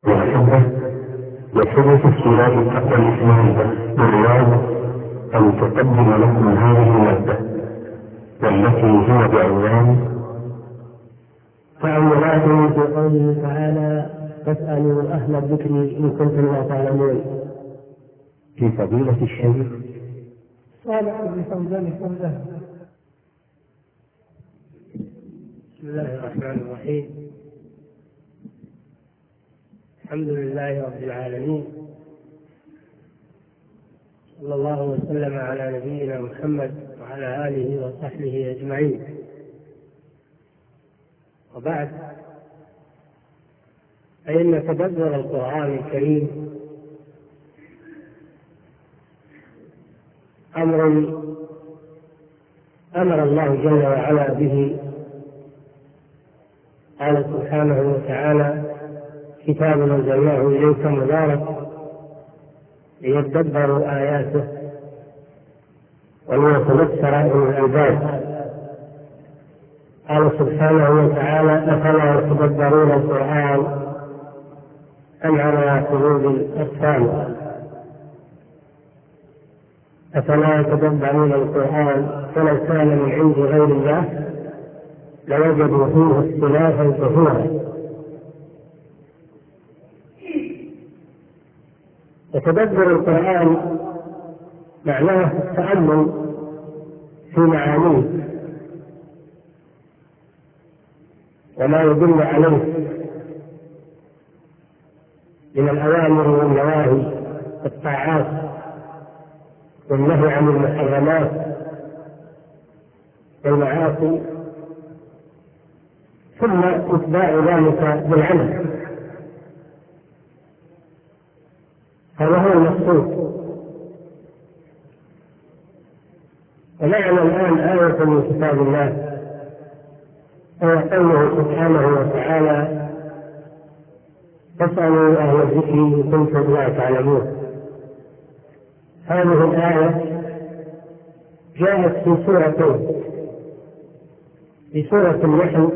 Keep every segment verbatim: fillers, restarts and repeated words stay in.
والحبة يحب في اختلاف تقوى الإسلام بالرياض أن تقدم لكم هذه المادة والتي هي بعنوان تأملات في قوله تعالى فاسألوا أهل الذكر إن كنتم لا تعلمون. في فضيلة الشيخ صالح بن فوزان فوزان. بسم الله الرحمن الرحيم. الحمد لله رب العالمين، صلى الله وسلم على نبينا محمد وعلى آله وصحبه أجمعين، وبعد، فإن تدبر القرآن الكريم أمر أمر الله جل وعلا به. قال سبحانه وتعالى كتاب أنزلناه إليك مبارك ليدبروا آياته وليتذكر أولو الألباب. قال سبحانه وتعالى أفلا يتدبرون القرآن أم على قلوب أقفالها. أفلا يتدبرون القرآن ولو كان من عند غير الله لوجدوا فيه اختلافا كثيرا. وتدبر القرآن معناه التأمل في معانيه وما يدل عليه من الأوامر والنواهي والطاعات والنهي عن المحرمات والمعاصي، ثم اتباع ذلك بالعمل. هذا هو المقصود. ومعنا الآن آية من كتاب الله هو قوله سبحانه وتعالى فاسألوا أهل الذكر إن كنتم لا تعلمون. هذه الآية جاءت في سورتين، في سورة النحل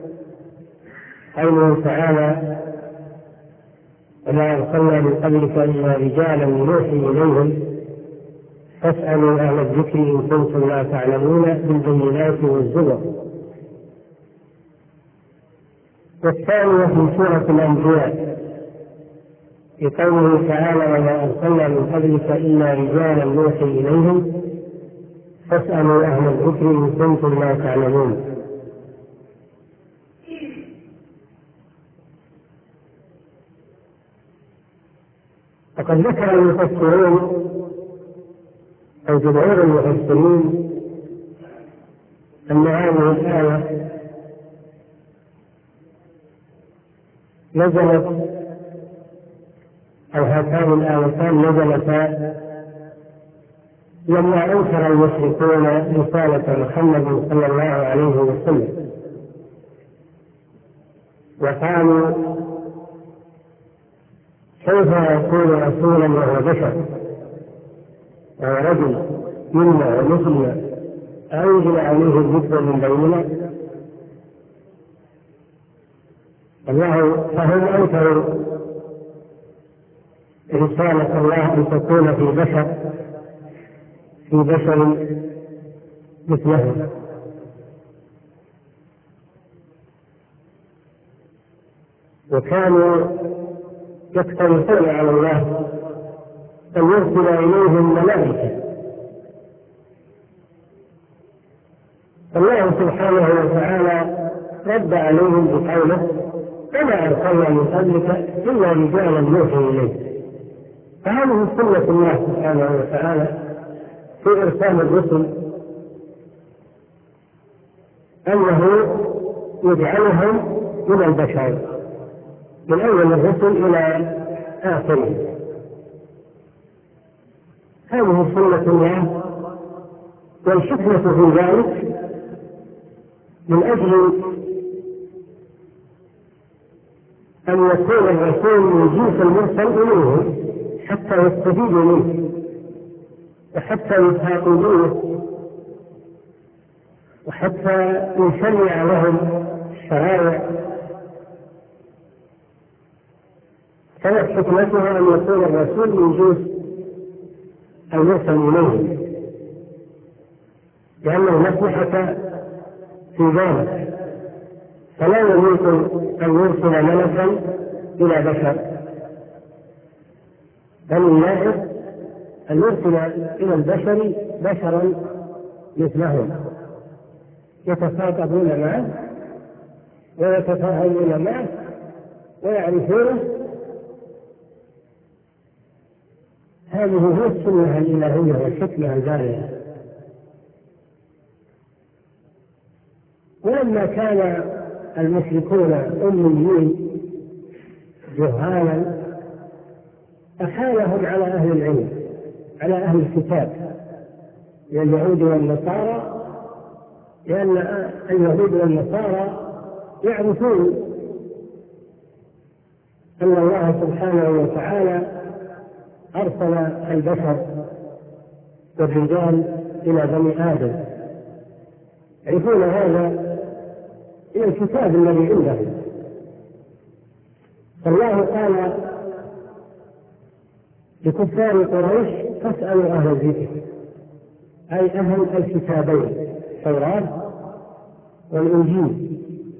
قوله تعالى وما أرسلنا من قبلك إلا رجالا نوحي إليهم فاسألوا أهل الذكر إن كنتم لا تعلمون بالبينات والزبر. والثانية في سورة الأنبياء في قوله تعالى وما أرسلنا من قبلك إلا رجالا نوحي إليهم فاسألوا أهل الذكر إن كنتم لا تعلمون. وقد ذكر المفسرون أو جمهور المفسرين أن هذه الآية نزلت أو هاتان الآيتان نزلتا لما أنكر المشركون رسالة محمد صلى الله عليه وسلم وقالوا كيف يكون رسولا وهو بشر وهو رجل منا ومثلنا أنزل عليه الذكر من بيننا. الله فهم أنكروا رسالة الله أن تكون في بشر في بشر مثله. وكانوا يقترحون على الله أن يرسل إليهم ملائكة. الله سبحانه وتعالى رد عليهم بقوله وما أرسلنا من قبلك إلا رجالا نوحي إليه. فهذه سنة الله سبحانه وتعالى في إرسال الرسل أنه يجعلهم من البشر من أول الرسل إلى آخره. هذه سنة الله، والحكمة في ذلك من أجل أن يكون الرسول من جنس المرسل إليهم حتى يستفيدوا منه وحتى يتحاقوا به وحتى يشرع لهم الشرائع كانت حكمتها أن يكون الرسول من جنس المرسل إليه، لأن المصلحة في ذلك، فلا يجوز أن يرسل ملكا إلى بشر، بل اللائق أن يرسل إلى البشر بشرا مثلهم يتخاطبون معه ويتفاهمون معه ويعرفونه. هذه هي السنة الإلهية والحكمة البالغة. ولما كان المشركون أميين جهالا أحالهم على أهل العلم، على أهل الكتاب من اليهود والنصارى، لأن اليهود والنصارى يعرفون أن الله سبحانه وتعالى أرسل البشر والرجال إلى بني آدم، يعرفون هذا من الكتاب الذي عندهم. فالله قال لكفار قريش فاسألوا أهل الذكر، أي أهل الكتابين التوراة والإنجيل،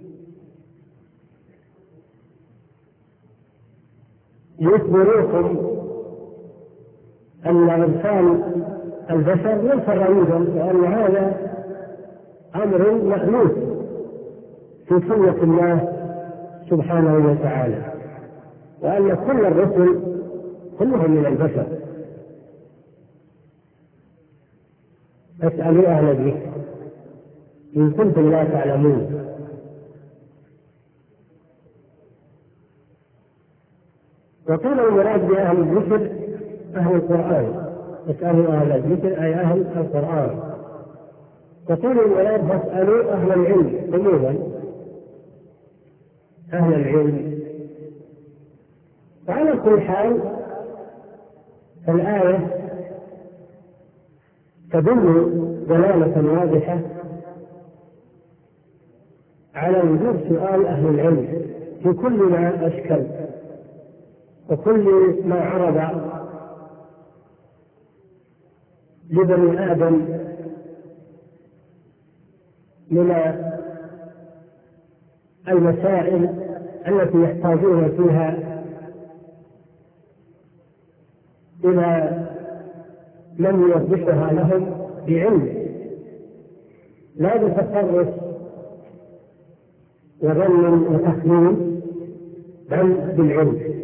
يخبروكم أن إرسال البشر ليس غريبا، وأن هذا أمر مألوف في سنة الله سبحانه وتعالى، وأن كل الرسل كلهم من البشر. فاسألوا أهل الذكر إن كنتم لا تعلمون. وقيل المراد بأهل الذكر أهل القرآن، اسألوا أهل الذكر أي أهل القرآن. وقيل المراد فاسألوا أهل العلم عموما، أهل العلم. وعلى كل حال الآية تدل دلالة واضحة على وجوب سؤال أهل العلم في كل ما أشكل وكل ما عرض لبني آدم من المسائل التي يحتاجون فيها إلى من يوضحها لهم بعلم، لا بتصرف وظن وتخمين، بل بالعلم.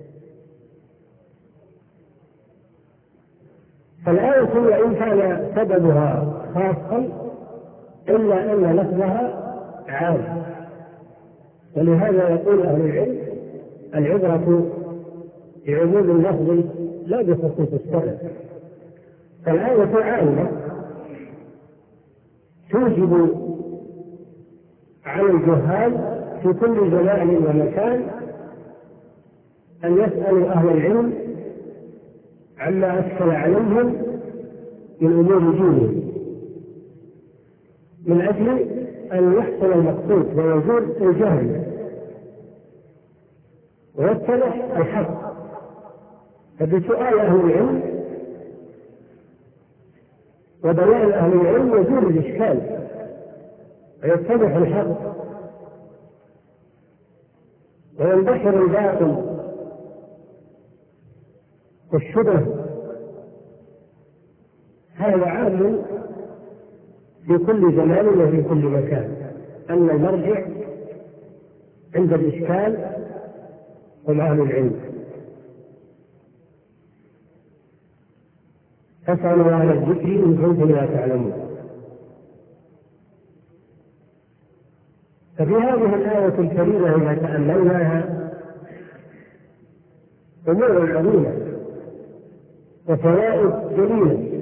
فالآية وإن كان سببها خاصا إلا أن لفظها عام، ولهذا يقول أهل العلم العبرة بعموم اللفظ لا بخصوص السبب. فالآية عامة توجب على الجهال في كل زمان ومكان أن يسألوا أهل العلم عما أشكل عليهم من أمور دينهم، من أجل أن يحصل المقصود ويزول الجهل ويتضح الحق. فبسؤال أهل العلم وبيان أهل العلم يزول الإشكال ويتضح الحق وينتشر الباطل والشبه. هذا عام في كل زمان وفي كل مكان، أن المرجع عند الإشكال هم أهل العلم. فاسألوا أهل الذكر إن كنتم لا تعلمون. ففي هذه الآية الكريمة إذا تأملناها أمور عظيمة وفوائد جليلة.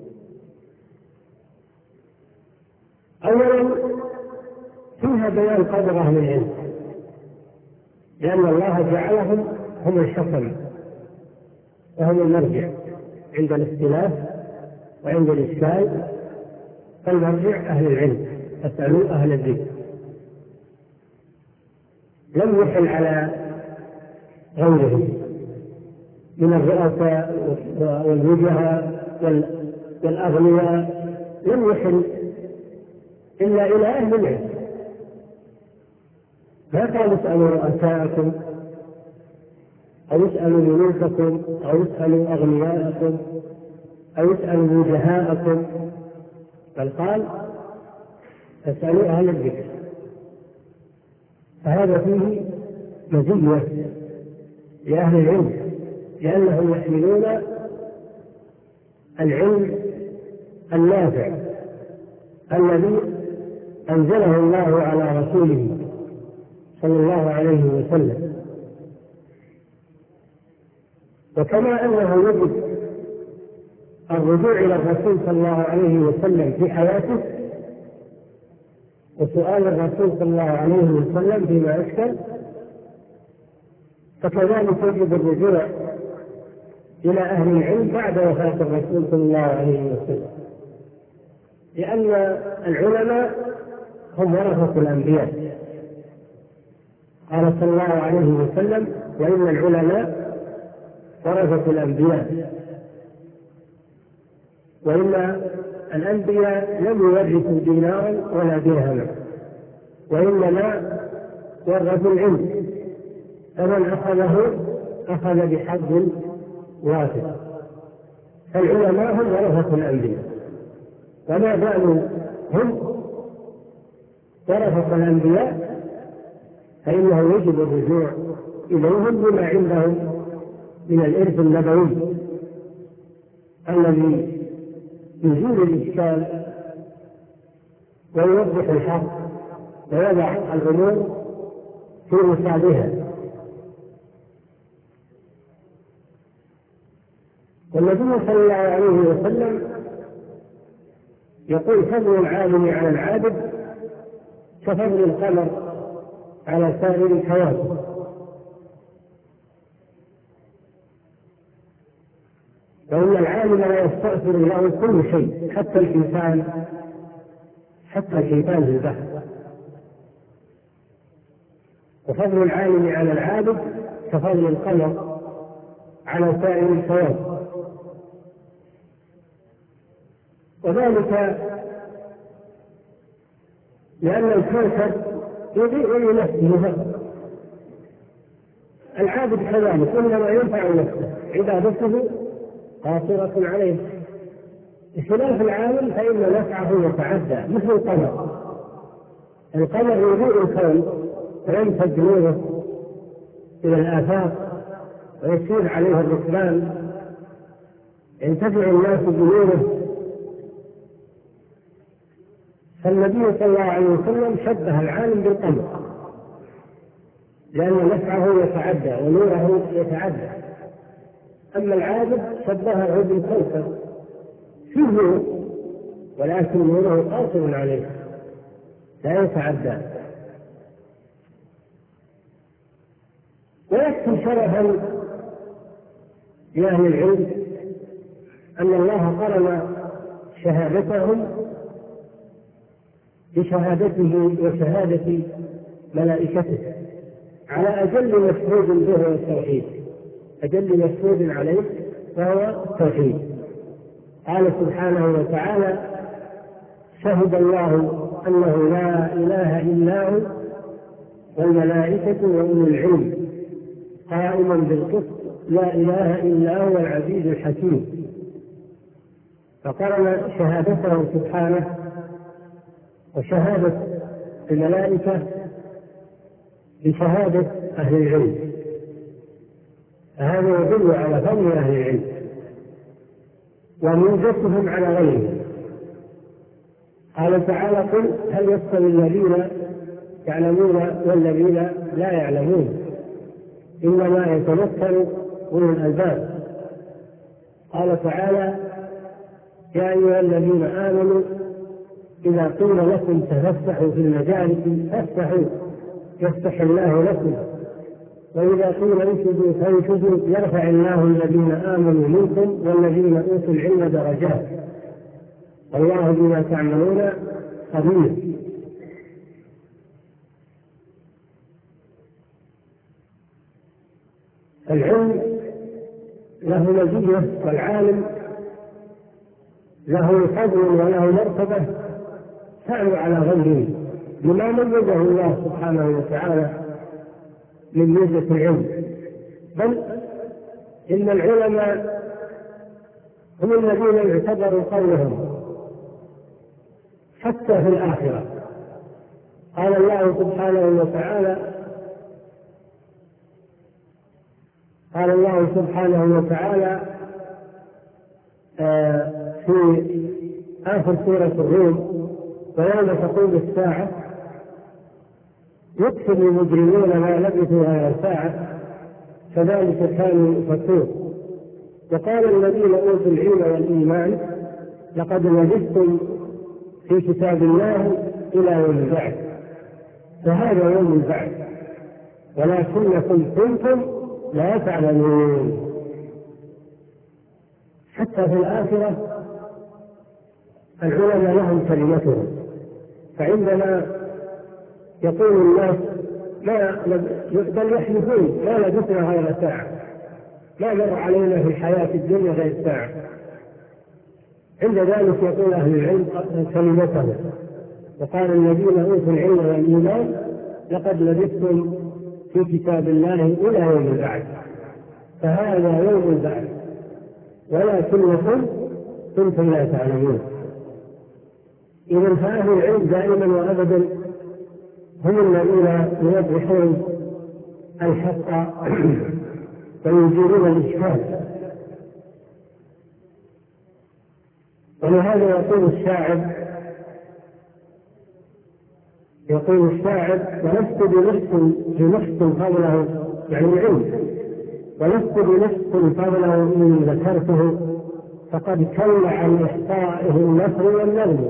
أولا فيها بيان قدر أهل العلم، لأن الله جعلهم هم الحكم وهم المرجع عند الاختلاف وعند الإشكال، فالمرجع أهل العلم، فاسألوا أهل الذكر. لم يحل على غيرهم من الرؤساء والوجهاء والأغنياء لم يحل إلا إلى أهل العلم. ما قال اسألوا رؤساءكم أو اسألوا ملوككم أو اسألوا أغنياءكم أو اسألوا وجهاءكم، بل قال اسألوا أهل الذكر. فهذا فيه مزية لأهل العلم، لأنهم يحملون العلم النافع الذي أنزله الله على رسوله صلى الله عليه وسلم. وكما أنه يجب الرجوع إلى الرسول صلى الله عليه وسلم في حياته وسؤال الرسول صلى الله عليه وسلم فيما أشكل، فكذلك يجب الرجوع إلى أهل العلم بعد وفاة الرسول صلى الله عليه وسلم، لأن العلماء هم ورثة الأنبياء. قال صلى الله عليه وسلم: وإن العلماء ورثة الأنبياء. وإن الأنبياء لم يورثوا دينارا ولا درهما، وإنما ورثوا العلم، فمن أخذه أخذ بحظ وافر. فالعلماء هم ورثة الأنبياء، وما داموا هم ورثة الأنبياء فإنه يجب الرجوع إليهم بما عندهم من الإرث النبوي الذي يزيل الإشكال ويوضح الحق ويضع الأمور في مصابها. والنبي صلى الله عليه وسلم يقول: فضل العالم على العابد كفضل القمر على سائر الكواكب. وإن العالم لا يستأثر له كل شيء، حتى الإنسان حتى الحيتان في البحر. وفضل العالم على العابد كفضل القمر على سائر الكواكب. وذلك لأن الكوكب يضيء لنفسه فقط، العابد كذلك إنما ينفع نفسه، عبادته قاصرة عليه. بخلاف العالم فإن نفعه يتعدى، مثل القمر. القمر يضيء الكون ويمتد نوره إلى الآفاق ويسير عليه الركبان، ينتفع الناس بنوره. فالنبي صلى الله عليه وسلم شبه العالم بالقمر لأن نفعه يتعدى ونوره يتعدى. أما العابد شبهه بالكوكب فيه نور ولكن نوره قاصر عليه لا يتعدى. ويكفي شرفا لأهل العلم أن الله قرن شهادتهم بشهادته وشهادة ملائكته على أجل مشهود به التوحيد، أجل مشهود عليه فهو التوحيد. قال سبحانه وتعالى: شهد الله أنه لا إله إلا هو والملائكة وأولو العلم قائما بالقسط لا إله إلا هو العزيز الحكيم. فقرن شهادته سبحانه وشهادة الملائكة بشهادة أهل العلم، فهذا يدل على فضل أهل العلم وميزتهم على غيرهم. قال تعالى: قل هل يستوي الذين يعلمون والذين لا يعلمون إنما يتذكر أولو الألباب. قال تعالى: يا أيها الذين آمنوا إذا قيل لكم تفسحوا في المجالس فافسحوا يفسح الله لكم، وإذا قيل انشزوا فانشزوا يرفع الله الذين آمنوا منكم والذين أوتوا العلم درجات والله بما تعملون خبير. العلم له مزية، والعالم له فضل وله مرتبة تعلو على غيره لما ميزه الله سبحانه وتعالى من ميزة العلم. بل إن العلماء هم الذين اعتبروا قولهم حتى في الآخرة. قال الله سبحانه وتعالى قال الله سبحانه وتعالى في آخر سورة الروم: ويوم تقوم الساعة يكتب المجرمون ما لبثوا غير ساعة كذلك كانوا يؤفكون. وقال الذين أوتوا العلم والإيمان: لقد لبثتم في كتاب الله إلى يوم البعث. فهذا يوم البعث ولكنكم كنتم لا تعلمون. حتى في الآخرة العلماء لهم كلمتهم، فعندما يقول الناس ما بل يحلفون ما لبثنا غير ساعة، ما مر علينا في الحياة الدنيا غير ساعة، عند ذلك يقول أهل العلم كلمتهم. وقال الذين أوتوا العلم والإيمان: لقد لبثتم في كتاب الله إلى يوم البعث. فهذا يوم البعث ولكنكم كنتم لا تعلمون. إذن فأهل العلم دائما وأبدا هم الذين يوضحون الحق ويزيلون الإشكال. ولهذا يقول الشاعر يقول الشاعر: ولست بنفس بنفس فضله، يعني العلم، ولست بنفس فضله إن ذكرته فقد كل عن إحصائه النصر والنظم.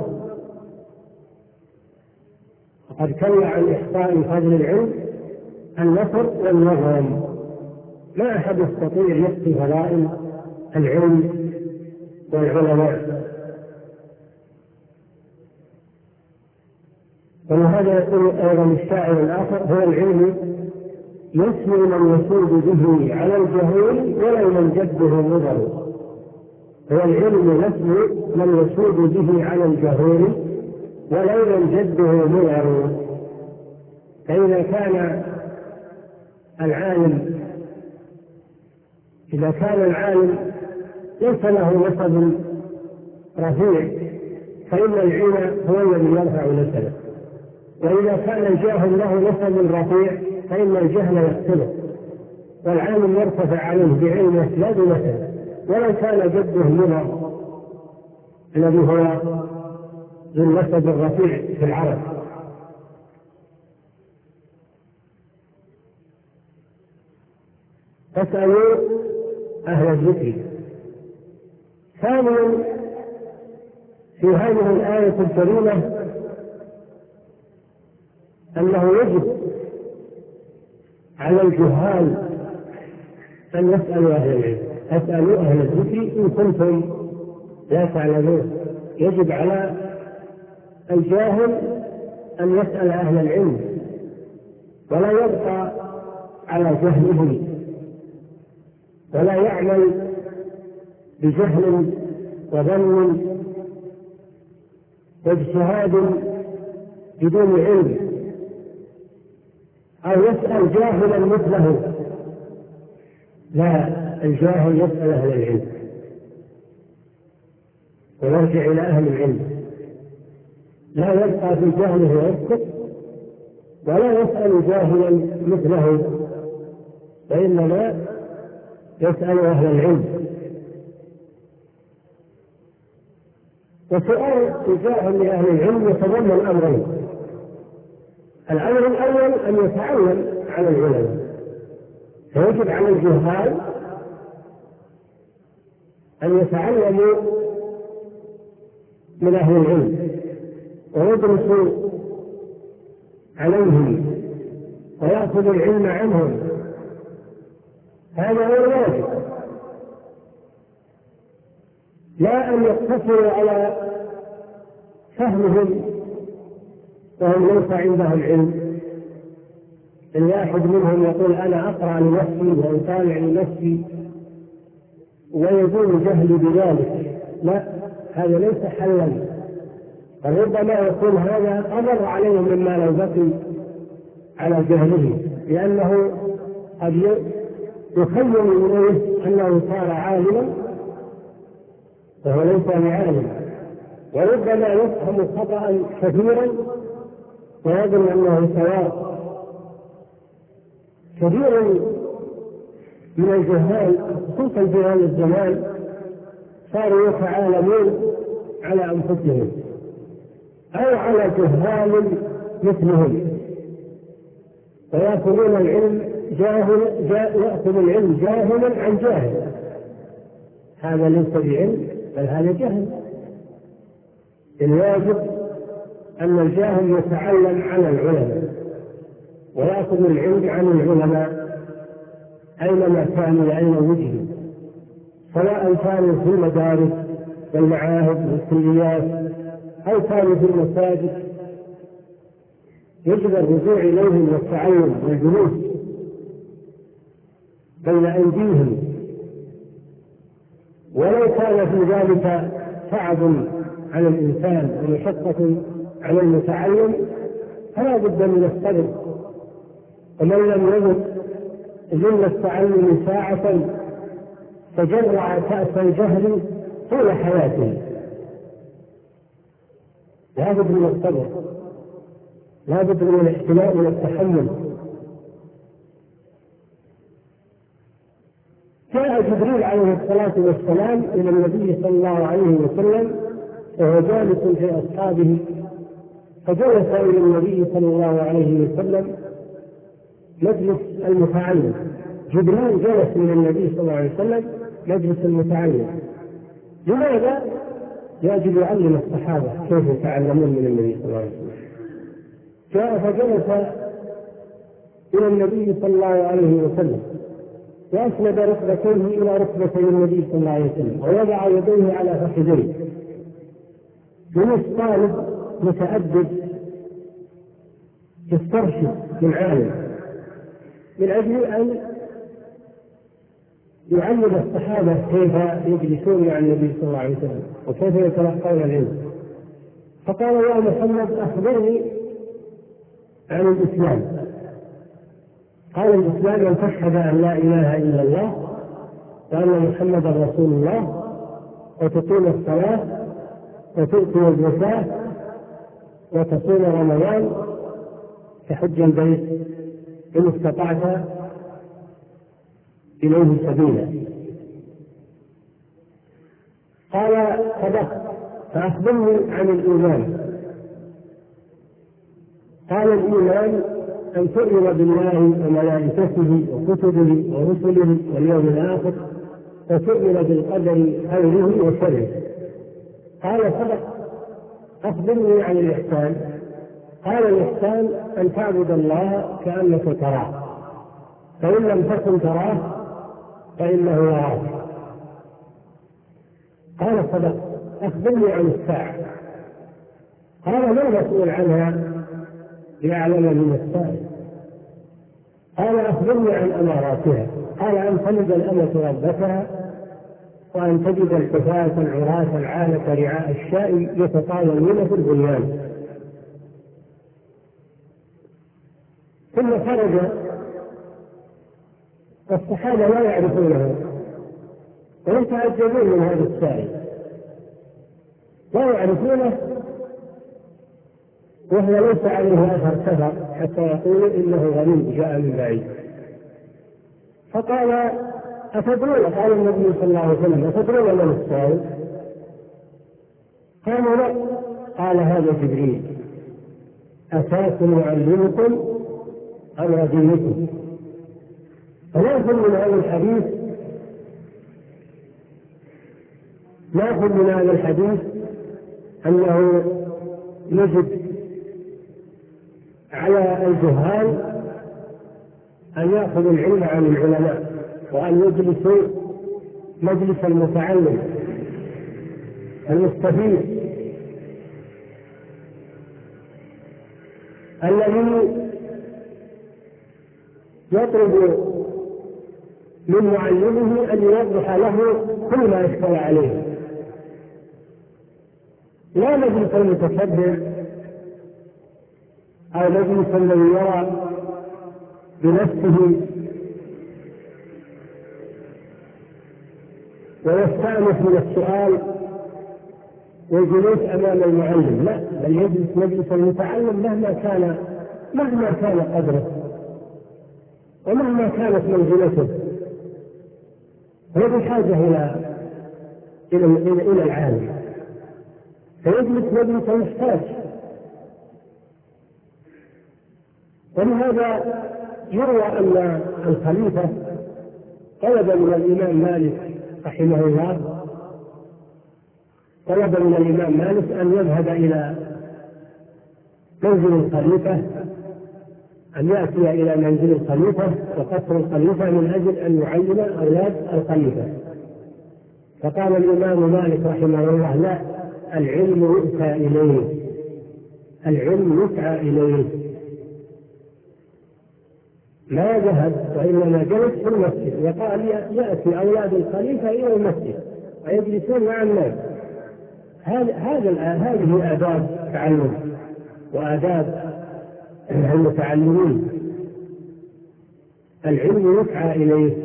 فقد كل عن إحصاء فضل العلم النصر والنظم. ما أحد يستطيع يحصي فضائل العلم والعلماء. ولهذا يقول أيضا الشاعر الآخر: هو العلم يسمي من يسود به على الجهول ولو من جده نظر. هو العلم يسمي من يسود به على الجهول ولو من جده نظر. فإذا كان العالم إذا كان العالم ليس له نسب رفيع فإن العلم هو الذي يرفع نسبه، وإذا كان الجاهل له نسب رفيع فإن الجهل يقتله، والعالم يرتفع عليه بعلمه لا بنسبه، ولو كان جده نظر الذي هو ذو النسب الرفيع في العرب. فاسألوا أهل الذكر. ثانيا في هذه الآية الكريمة أنه يجب على الجهال أن يسألوا أهل العلم. اسألوا أهل الذكر إن كنتم لا تعلمون. يجب على الجاهل أن يسأل أهل العلم ولا يبقى على جهله، ولا يعمل بجهل وظن واجتهاد بدون علم، أو يسأل جاهلا مثله. لا، الجاهل يسأل أهل العلم ويرجع إلى أهل العلم، لا يبقى في جهله ويسكت، ولا يسأل جاهلا مثله، وإنما يسأل أهل العلم. وسؤال الجاهل لأهل العلم يتضمن أمرين: الأمر الأول أن يتعلم على العلماء، فيجب على الجهال أن يتعلموا من أهل العلم ويدرسوا عليهم ويأخذوا العلم عنهم. هذا هو الواجب، لا أن يقتصروا على فهمهم وهم ليس عندهم علم، الواحد منهم يقول أنا أقرأ لنفسي وأطالع لنفسي ويزول جهلي بذلك. لا، هذا ليس حلا. ربما يكون هذا أمر عليه مما لو بقي على جهله، لأنه قد يخيل إليه أنه صار عالما وهو ليس بعالم، وربما يفهم خطأ كثيرا ويظن أنه صواب. كثير من الجهال خصوصا في هذا الزمان صاروا يتعالمون على أنفسهم أو على جهال مثلهم، ويأخذون العلم جاهل يأخذ العلم جاهلا عن جاهل. هذا ليس بعلم بل هذا جهل. الواجب أن الجاهل يتعلم على العلماء ويأخذ العلم عن العلماء أينما كانوا وأين وجهوا، سواء كانوا في المدارس والمعاهد والكليات أو كانوا في المساجد. يجب الرجوع إليهم والتعلم والجلوس بين أيديهم، ولو كان في ذلك تعب على الإنسان ومشقة على المتعلم فلا بد من الصبر. ومن لم يجد ذل التعلم ساعة تجرع كأس الجهل طول حياته. لا بد من الصبر، لا بد من الاحتمال والتحمل. جاء جبريل عليه الصلاة والسلام إلى النبي صلى الله عليه وسلم وهو جالس في أصحابه، فجلس إلى النبي صلى الله عليه وسلم مجلس المتعلم. جبريل جلس من النبي صلى الله عليه وسلم مجلس المتعلم. لماذا؟ يجب يعلم الصحابة كيف يتعلمون من النبي صلى الله عليه وسلم. جاء فجلس إلى النبي صلى الله عليه وسلم وأسند ركبتيه إلى ركبتي النبي صلى الله عليه وسلم ووضع يديه على فخذيه. من طالب متأدب يسترشد من عالم من أجل أن يعلم الصحابة كيف يجلسون مع النبي صلى الله عليه وسلم وكيف يتلقون العلم. فقال يا محمد أخبرني عن الإسلام. قال الإسلام أن تشهد أن لا إله إلا الله وأن محمدا رسول الله وتقيم الصلاة وتؤتي الزكاة وتصوم رمضان تحج البيت إن استطعت إليه سبيلا. قال صدقت، فأخبرني عن الإيمان. قال الإيمان أن تؤمن بالله وملائكته وكتبه ورسله واليوم الآخر وتؤمن بالقدر خيره وشره. قال صدقت، أخبرني عن الإحسان. قال الإحسان أن تعبد الله كأنك تراه فإن لم تكن تراه فإنه يراك. قال صدقت، أخبرني عن الساعة. قال ما المسؤول عنها ليعلم من السائل. قال أخبرني عن أماراتها. قال أن تلد الأمة ربتها وأن تجد الحفاة العراة العالة رعاء الشاء يتطاولون في البنيان. ثم خرج والصحابة لا يعرفونه ويتعجبون من هذا السائل، لا يعرفونه وهو ليس عليه أثر سفر حتى يقول إنه غني جاء من بعيد. فقال أتدرون؟ قال النبي صلى الله عليه وسلم أتدرون من السائل؟ قالوا لا. قال هذا جبريل أتاكم يعلمكم أمر دينكم. فنأخذ من هذا الحديث نأخذ من هذا الحديث أنه يجب على الجهال أن يأخذوا العلم عن العلماء وأن يجلسوا مجلس المتعلم المستفيد الذي يطلب من معلمه أن يوضح له كل ما أشكل عليه، لا مجلس المتكبر أو مجلس الذي يرى بنفسه ويستأنس من السؤال والجلوس أمام المعلم، لا، بل يجلس مجلس المتعلم مهما كان مهما كان قدره ومهما كانت منزلته، هو بحاجة إلى إلى إلى العالم، فيجلس مجلس المحتاج. ولهذا يروى أن الخليفة طلب من الإمام مالك رحمه الله طلب من الإمام مالك أن يذهب إلى منزل الخليفة، أن يأتي إلى منزل الخليفة وقصر الخليفة من أجل أن يعلم أولاد الخليفة. فقال الإمام مالك رحمه الله: لا، العلم يؤتى إليه، العلم يسعى إليه. ما ذهب وإنما جلس في المسجد، وقال: يأتي أولاد الخليفة إلى المسجد ويجلسون مع الناس. هذه آداب تعلم وآداب المتعلمين، العلم يسعى إليه.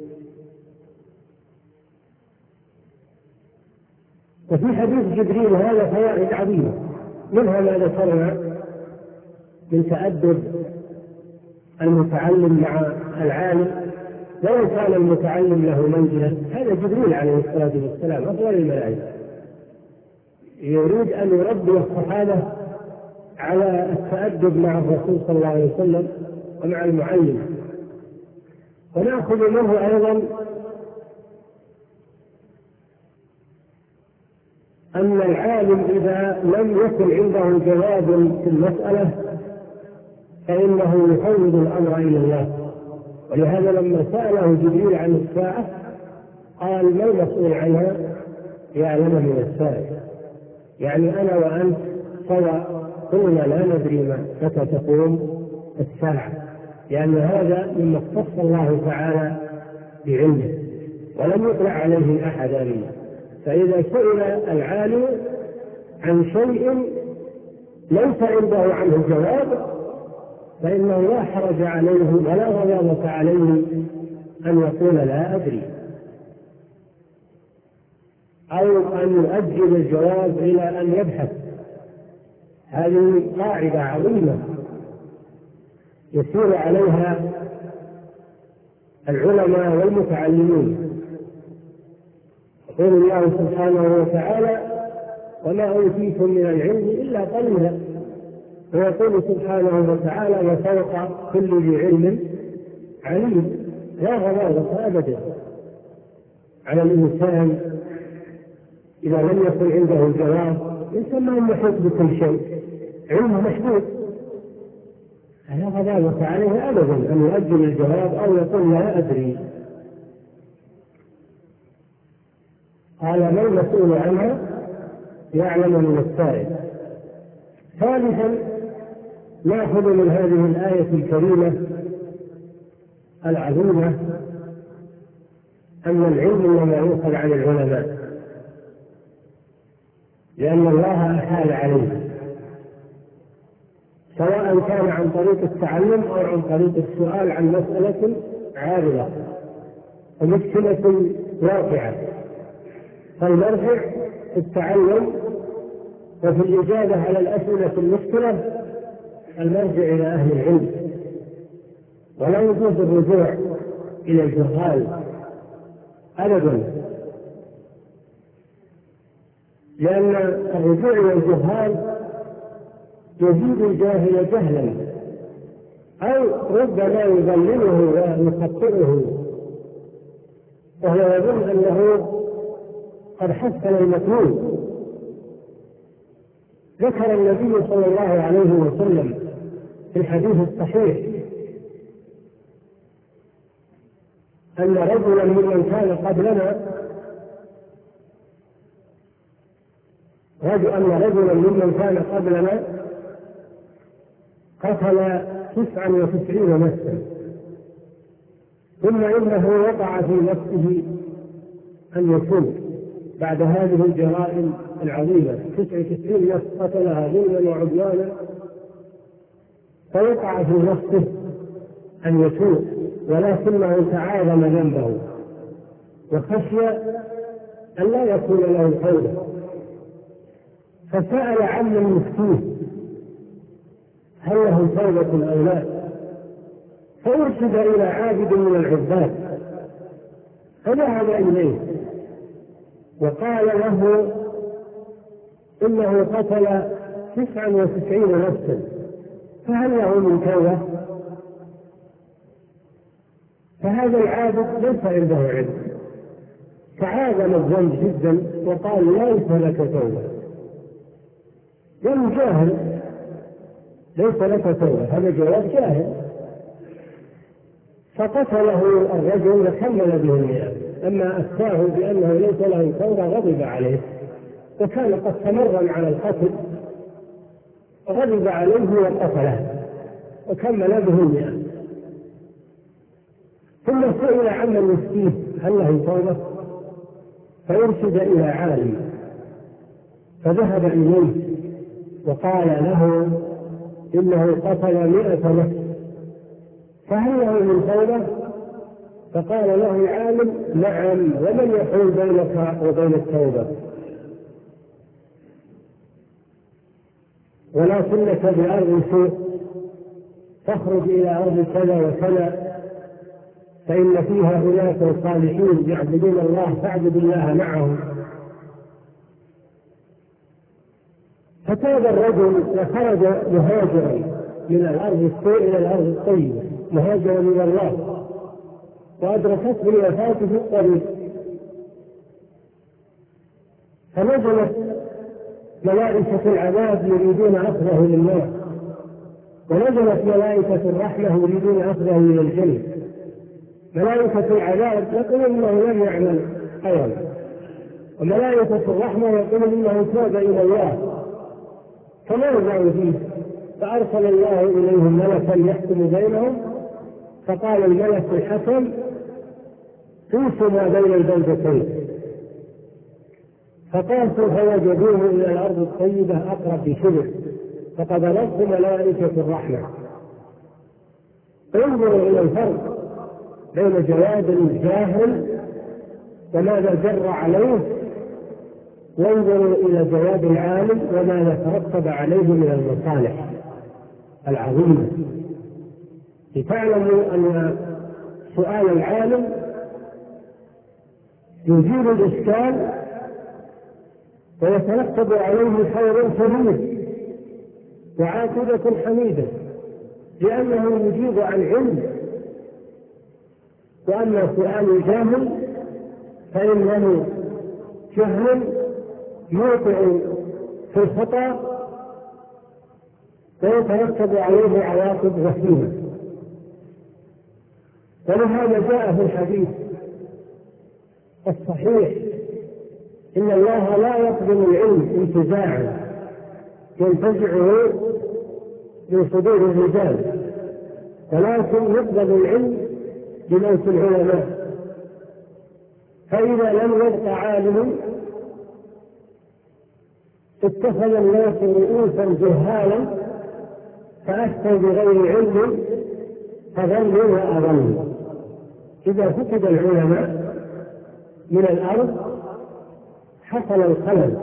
وفي حديث جبريل هذا فوائد عظيمة، منها ما ذكرنا من تأدب المتعلم مع العالم، ولو كان المتعلم له منزلة. هذا جبريل عليه الصلاة والسلام أفضل الملائكة، يريد أن يربي الصحابة على التأدب مع الرسول صلى الله عليه وسلم ومع المعلم. ونأخذ منه أيضا أن العالم إذا لم يكن عنده جواب في المسألة فإنه يفوض الأمر إلى الله. ولهذا لما سأله جبريل عن الساعة قال: ما المسؤول عنها يعلم من السائل. يعني أنا وأنت سواء، كلنا لا ندري متى تقوم الساعة، لأن هذا مما اختص الله تعالى بعلمه ولم يطلع عليه أحد منا. فإذا سئل العالم عن شيء ليس عنده عنه جواب فإنه لا حرج عليه ولا غضاضة عليه أن يقول: لا أدري، أو أن يؤجل الجواب إلى أن يبحث. هذه قاعدة عظيمة يسير عليها العلماء والمتعلمين. يقول الله سبحانه وتعالى: وما أوتيتم من العلم إلا قليلا. ويقول سبحانه وتعالى: وفوق كل ذي علم عليم. لا غضاضة أبدا على الإنسان إذا لم يكن عنده الجواب. الإنسان ما محيط بكل شيء، علمه محدود، لا غضاضة عليه أبدا أن يؤجل الجواب أو يقول: لا أدري. قال: ما المسؤول عنها يعلم من السائل. ثالثا نأخذ من هذه الآية الكريمة العظيمة أن العلم إنما يؤخذ عن العلماء، لأن الله أحال عليه، سواء كان عن طريق التعلم أو عن طريق السؤال عن مسألة عارضة ومشكلة واقعة. فالمرجع في التعلم وفي الإجابة على الأسئلة المشكلة المرجع إلى أهل العلم، ولا يجوز الرجوع إلى الجهال أبدا، لأن الرجوع إلى الجهال يزيد الجاهل جهلا، أو ربما يضلله ويخطئه وهو يظن أنه قد حسن المطلوب. ذكر النبي صلى الله عليه وسلم في الحديث الصحيح أن رجلا ممن كان قبلنا رجل أن رجلا ممن كان قبلنا قتل تسعا وتسعين نفسا ثم إنه وقع في نفسه أن يتوب بعد هذه الجرائم العظيمة، تسعة وتسعين نفس قتلها ظلما وعدوانا، فوقع في نفسه أن يتوب، ولكنه تعاظم ذنبه وخشي أن لا يكون له توبة، فسأل عم المسكين هل له توبة أو لا، فأرشد إلى عابد من العباد فذهب إليه وقال له إنه قتل تسعا وتسعين نفسا فهل له من توبة؟ فهذا العابد ليس عنده علم، تعاظم الذنب جدا وقال ليس لك توبة، قال جاهل ليس لك توبة، هذا جواب جاهل. فقتله الرجل وحمل به المئة، أما أفتاه بأنه ليس له توبة غضب عليه، وكان قد تمرن على القتل، غضب عليه وقتله وكمل به المئة. ثم سئل عن المسكين هل له توبة، فيرشد إلى عالم فذهب إليه وقال له إنه قتل مئة نفس فهل له من توبة؟ فقال له العالم نعم، ومن يحول بينك وبين التوبة؟ ولكنك بأرض سوء، تخرج إلى أرض كذا وكذا فإن فيها أناس صالحين يعبدون الله فاعبد الله معهم. فتاب الرجل وخرج مهاجرا من الأرض السوء إلى الأرض الطيبة، مهاجرا إلى الله، وأدركته وفاته في الطريق، فنزلت ملائكة العذاب يريدون أخذه للنار، ونزلت ملائكة الرحمة يريدون أخذه إلى الجنة. ملائكة العذاب يقول إنه لم يعمل خيرا، وملائكة الرحمة يقول إنه تاب إلى الله، فماذا فيه؟ فأرسل الله إليهم ملكا يحكم بينهم، فقال الملك الحكم توصوا ما بين البلدتين، فقاسوا فوجدوه إلى الأرض الطيبة أقرب بشبر، فقبلته ملائكة الرحمة. انظروا إلى الفرق بين جواب الجاهل وماذا جر عليه، وانظروا إلى جواب العالم وماذا ترتب عليه من المصالح العظيمة، لتعلموا أن سؤال العالم يزيل الإشكال ويترتب عليه خير كبير وعاقبة حميدة، لأنه يجيب عن علم. وأما سؤال الجاهل فإنه جهل يوقع في الخطأ ويترتب عليه عواقب وخيمة. ولهذا جاء في الحديث الصحيح إن الله لا يقبل العلم انتزاعا ينتزعه من صدور الرجال، ولكن يقبل العلم بموت العلماء. فإذا لم يبق عالم اتخذ الناس رؤوسا جهالا فأفتوا بغير علم فضلوا وأضلوا. إذا فقد العلماء من الأرض حصل الخلل،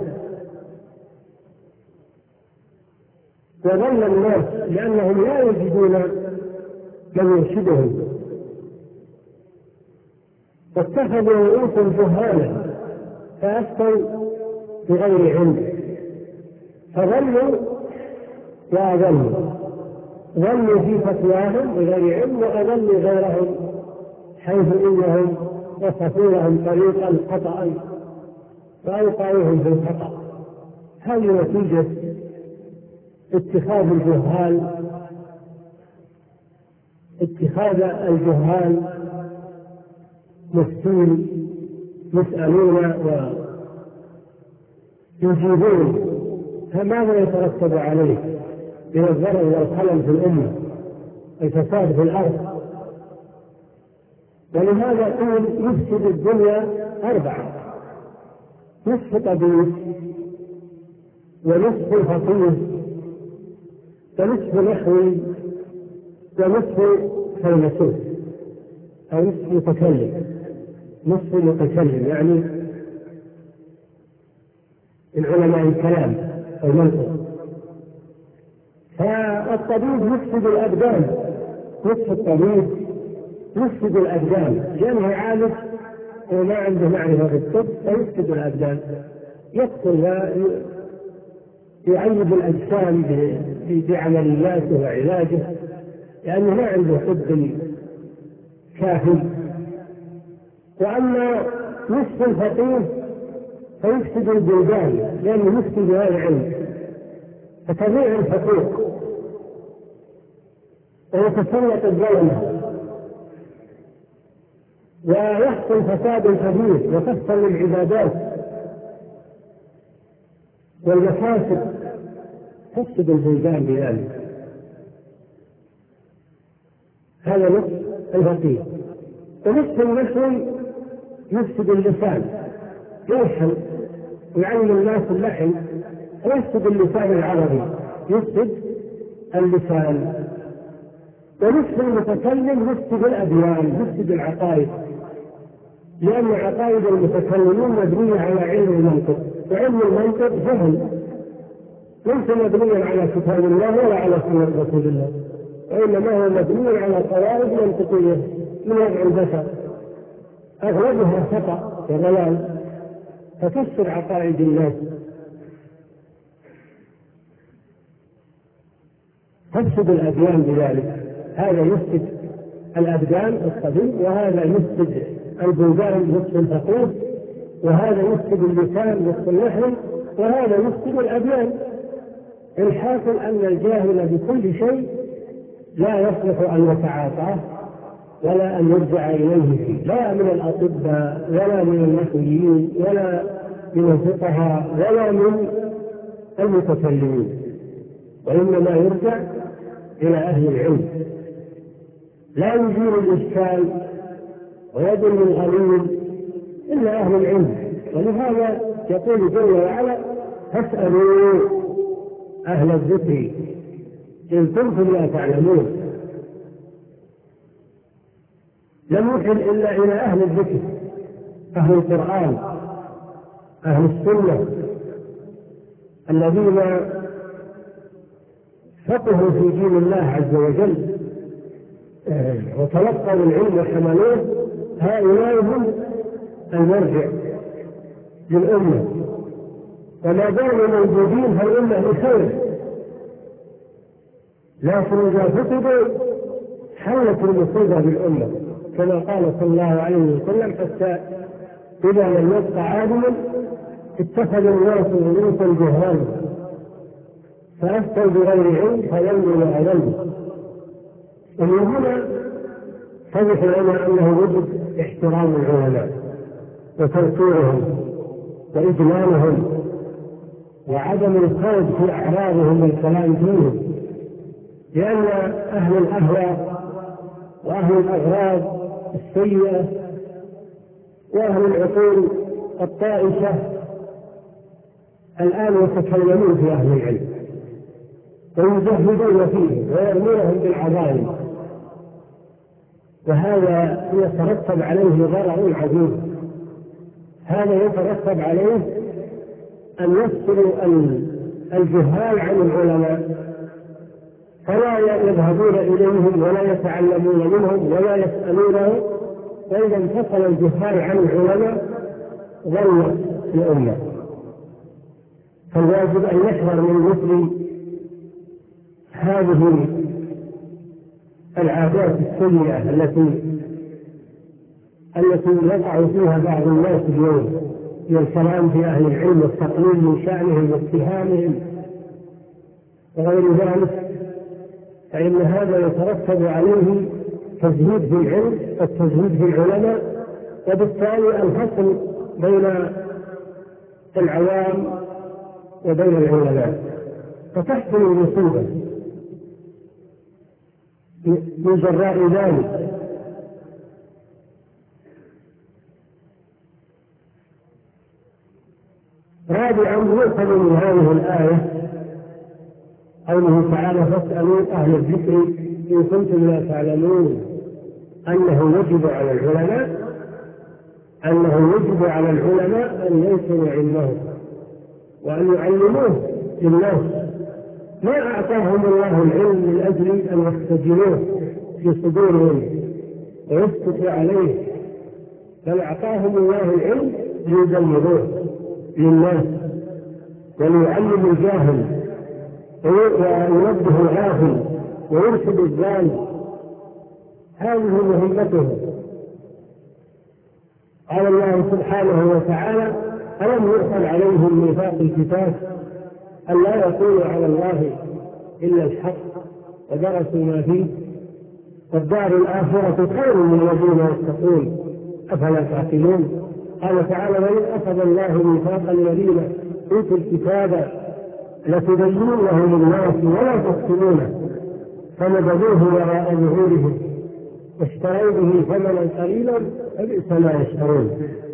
وظل الناس لأنهم لا يجدون من يرشدهم، واتخذوا رؤوسا جهالا فأفتوا بغير علم فظلوا وأضلوا، ظلوا في فتواهم بغير علم وأضلوا غيرهم حيث إنهم وصفوا لهم طريقا خطأ فأوقعوهم في الخطأ. هذه نتيجة اتخاذ الجهال اتخاذ الجهال مفتين يسألون ويجيبون، فماذا يترتب عليه من الضرر والخلل في الأمة، الفساد في الأرض. ولهذا قيل يفسد الدنيا أربعة: نصف طبيب، ونصف فقيه، ونصف نحوي، ونصف فيلسوف أو نصف متكلم. نصف متكلم يعني من علماء الكلام والمنطق. فالطبيب يفسد الأبدان، نصف الطبيب يفسد الأبدان لأنه عالم وما عنده معرفة بالطب فيفسد الأبدان، يقتل ويعيب الأجسام بعملياته وعلاجه لأنه ما عنده طب كافي. وأما نصف الفقيه فيفسد البلدان لأنه يفسد هذا العلم، فتضيع الحقوق ويتسلط الظلمة ويحصل فساد كبير وتحصل العبادات والمفاسد، تفسد البلدان بذلك. هذا نصف الفقيه. ونصف النحوي يفسد اللسان، يلحن ويعلم الناس اللحن ويفسد اللسان العربي، يفسد اللسان. ونصف المتكلم يفسد الأديان، يفسد العقائد، لأن عقائد المتكلمين مبنية على علم المنطق، وعلم المنطق جهل ليس مبنيا على كتاب الله ولا على سنة رسول الله، وإنما هو مبني على قواعد منطقية من وضع البشر أغلبها خطأ وضلال، فتفسد عقائد الناس، تفسد الأديان بذلك. هذا يفسد الأبدان الطبيب، وهذا يفسد البلدان نصف الفقيه، وهذا يفسد اللسان نصف النحو، وهذا يفسد الأديان. الحاصل أن الجاهل بكل شيء لا يصلح أن يتعاطاه ولا أن يرجع إليه فيه، لا من الأطباء ولا من النحويين ولا من الفقهاء ولا من المتكلمين، وإنما يرجع إلى أهل العلم. لا يزيل الإشكال ويدل الغليل إلا أهل العلم. ولهذا يقول جل وعلا: فاسألوا أهل الذكر إن كنتم لا تعلمون. لم يحل إلا إلى أهل الذكر، أهل القرآن، أهل السنة، الذين فقهوا في دين الله عز وجل وتلقوا العلم وحملوه. هؤلاء هم المرجع للأمة، وما داموا موجودين فالأمة بخير، لكن إذا فقدوا حلت المصيبة بالأمة، كما قال صلى الله عليه وسلم: حتى إذا لم يبق عالم اتخذ الناس رؤوسا جهالا فأفتوا بغير علم فيلوا وأذلوا. ومن هنا تضح لنا أنه يجب احترام العلماء وتوقيرهم وإجلالهم وعدم الخوض في أعراضهم والكلام فيهم، لأن أهل الأهواء وأهل الأغراض السيئة وأهل العقول الطائشة الآن يتكلمون في أهل العلم ويجهدون فيه ويرمونهم بالعظائم، وهذا يترتب عليه ضرر عظيم. هذا يترتب عليه أن يفصلوا الجهال عن العلماء، فلا يذهبون إليهم ولا يتعلمون منهم ولا يسألونهم، وإذا انفصل الجهال عن العلماء ضل الأمة. فالواجب أن يحذر من مثل هذه العادات السيئة التي التي يقع فيها بعض الناس اليوم من الكلام في أهل العلم والتقليل من شأنهم واتهامهم وغير ذلك، فإن هذا يترتب عليه تزهيد في العلم والتزهيد في العلماء، وبالتالي الفصل بين العوام وبين العلماء، فتحصل المصيبة من جراء ذلك. رابعا يؤخذ من هذه الآية قوله تعالى فاسألوا أهل الذكر إن كنتم لا تعلمون أنه يجب على العلماء أنه يجب على العلماء أن ينشروا علمهم وأن يعلموه للناس. ما أعطاهم الله العلم من أجل أن يختزلوه في صدورهم ويسكتوا عليه، بل أعطاهم الله العلم ليبلغوه للناس وليعلموا الجاهل وينبه الغافل ويرشد الظالم. هذه مهمته. قال الله سبحانه وتعالى ألم يؤخذ عليهم ميثاق الكتاب أن لا يقولوا على الله إلا الحق ودرسوا ما فيه والدار الآخرة خير للذين يتقون أفلا تعقلون. قال تعالى وإذ أخذ الله ميثاق الذين أوتوا الكتاب لتبينونه للناس ولا تكتمونه فنبذوه وراء ظهورهم واشتروا به ثمنا قليلا فبئس ما يشترون.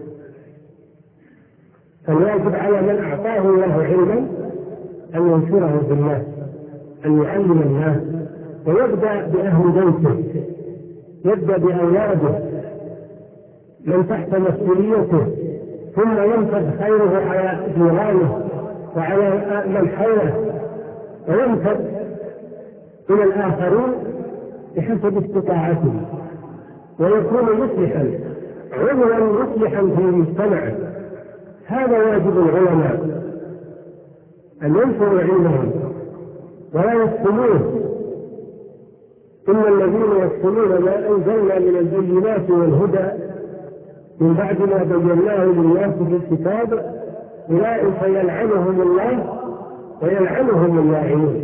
فالواجب على من أعطاه الله علما أن ينشره في الناس، أن يعلم الناس، ويبدأ بأهل بيته، يبدأ بأولاده من تحت مسؤوليته، ثم ينفذ خيره على جيرانه وعلى من حوله، وينفذ إلى الآخرين بحسب استطاعته، ويكون مصلحا عضوا مصلحا في مجتمعه. هذا واجب العلماء أن ينشروا علمهم ولا يكتموه. إن الذين يكتمون ما أنزلنا من البينات والهدى من بعد ما بيناه للناس في الكتاب أولئك يلعنهم الله ويلعنهم اللاعنون.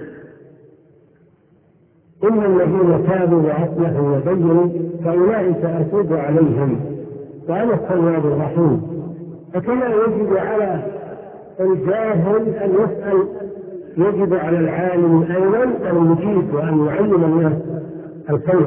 إن الذين تابوا وأصلحوا وبينوا فأولئك أتوب عليهم وأنا التواب الرحيم. فكما يجب على الجاهل أن يسأل، يجب على العالم أيضا أن يجيب وأن يعلم الناس الخير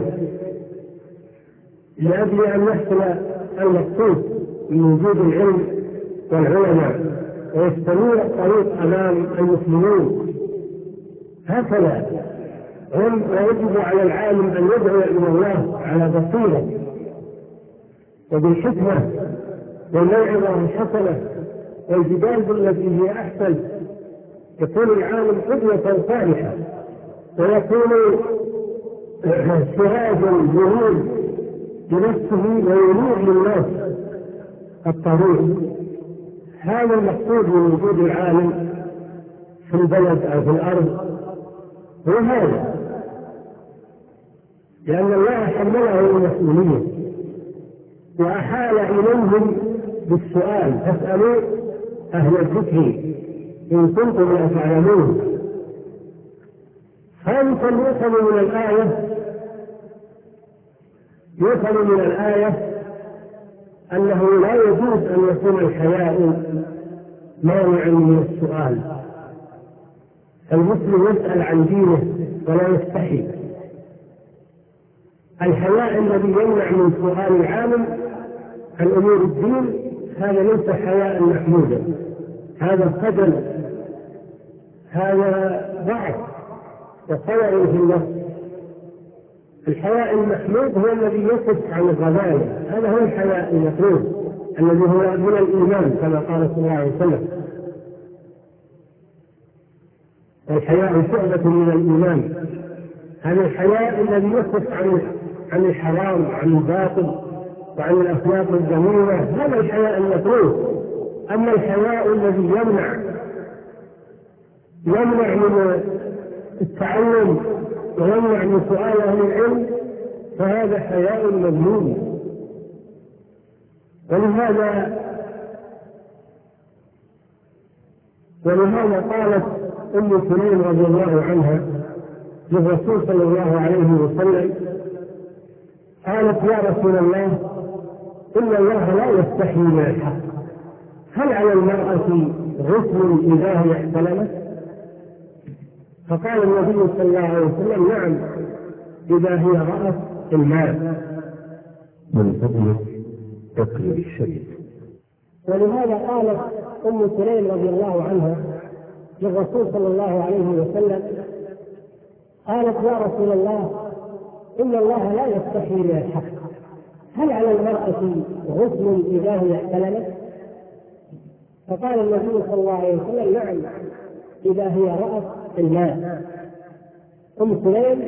لأجل أن يحصل المقصود من وجود العلم والعلماء ويستمر الطريق أمام المسلمين. هكذا هم. ويجب على العالم أن يدعو إلى الله على بصيرة وبالحكمة والموعظة الحسنة والجدال بالتي هي أحسن. يكون العالم قدوة صالحة ويكون سراجا ينير بنفسه وينير للناس الطريق. هذا المقصود من وجود العالم في البلد أو في الأرض هو هذا، لأن الله حمله المسؤولية وأحال إليهم بالسؤال فاسألوا أهل الذكر إن كنتم لا تعلمون. خامسا يؤخذ من الآية يؤخذ من الآية أنه لا يجوز أن يكون الحياء مانعا من السؤال. المسلم يسأل عن دينه ولا يستحي. الحياء الذي يمنع من سؤال العالم عن أمور الدين هذا ليس حياء محمودا، هذا خجل، هذا ضعف وخلل في النفس. الحياء المحمود هو الذي يصف عن الغباية، هذا هو الحياء المطلوب الذي هو من الإيمان كما قال صلى الله عليه وسلم. الحياء شعبة من الإيمان. هذا الحياء الذي يصف عن عن الحرام وعن الباطل وعن الأخلاق الذميمة، هذا الحياء المطلوب. أما الحياء الذي يمنع يمنع من التعلم ويمنع من سؤال أهل العلم فهذا حياء مذموم. ولهذا ولهذا قالت أم سليم رضي الله عنها للرسول صلى الله عليه وسلم، قالت يا رسول الله إن الله لا يستحي من الحق، هل على المرأة غسل إذا هي احتلمت؟ فقال النبي صلى الله عليه وسلم نعم إذا هي رأت الماء. من فضلك تقي الشيء. ولهذا قالت أم سليم رضي الله عنها للرسول صلى الله عليه وسلم قالت: يا رسول الله، إن الله لا يستحي من الحق، هل على المرأة غسل إذا هي احتلمت؟ فقال النبي صلى الله عليه وسلم: نعم، إذا هي رأت الماء. أم سليم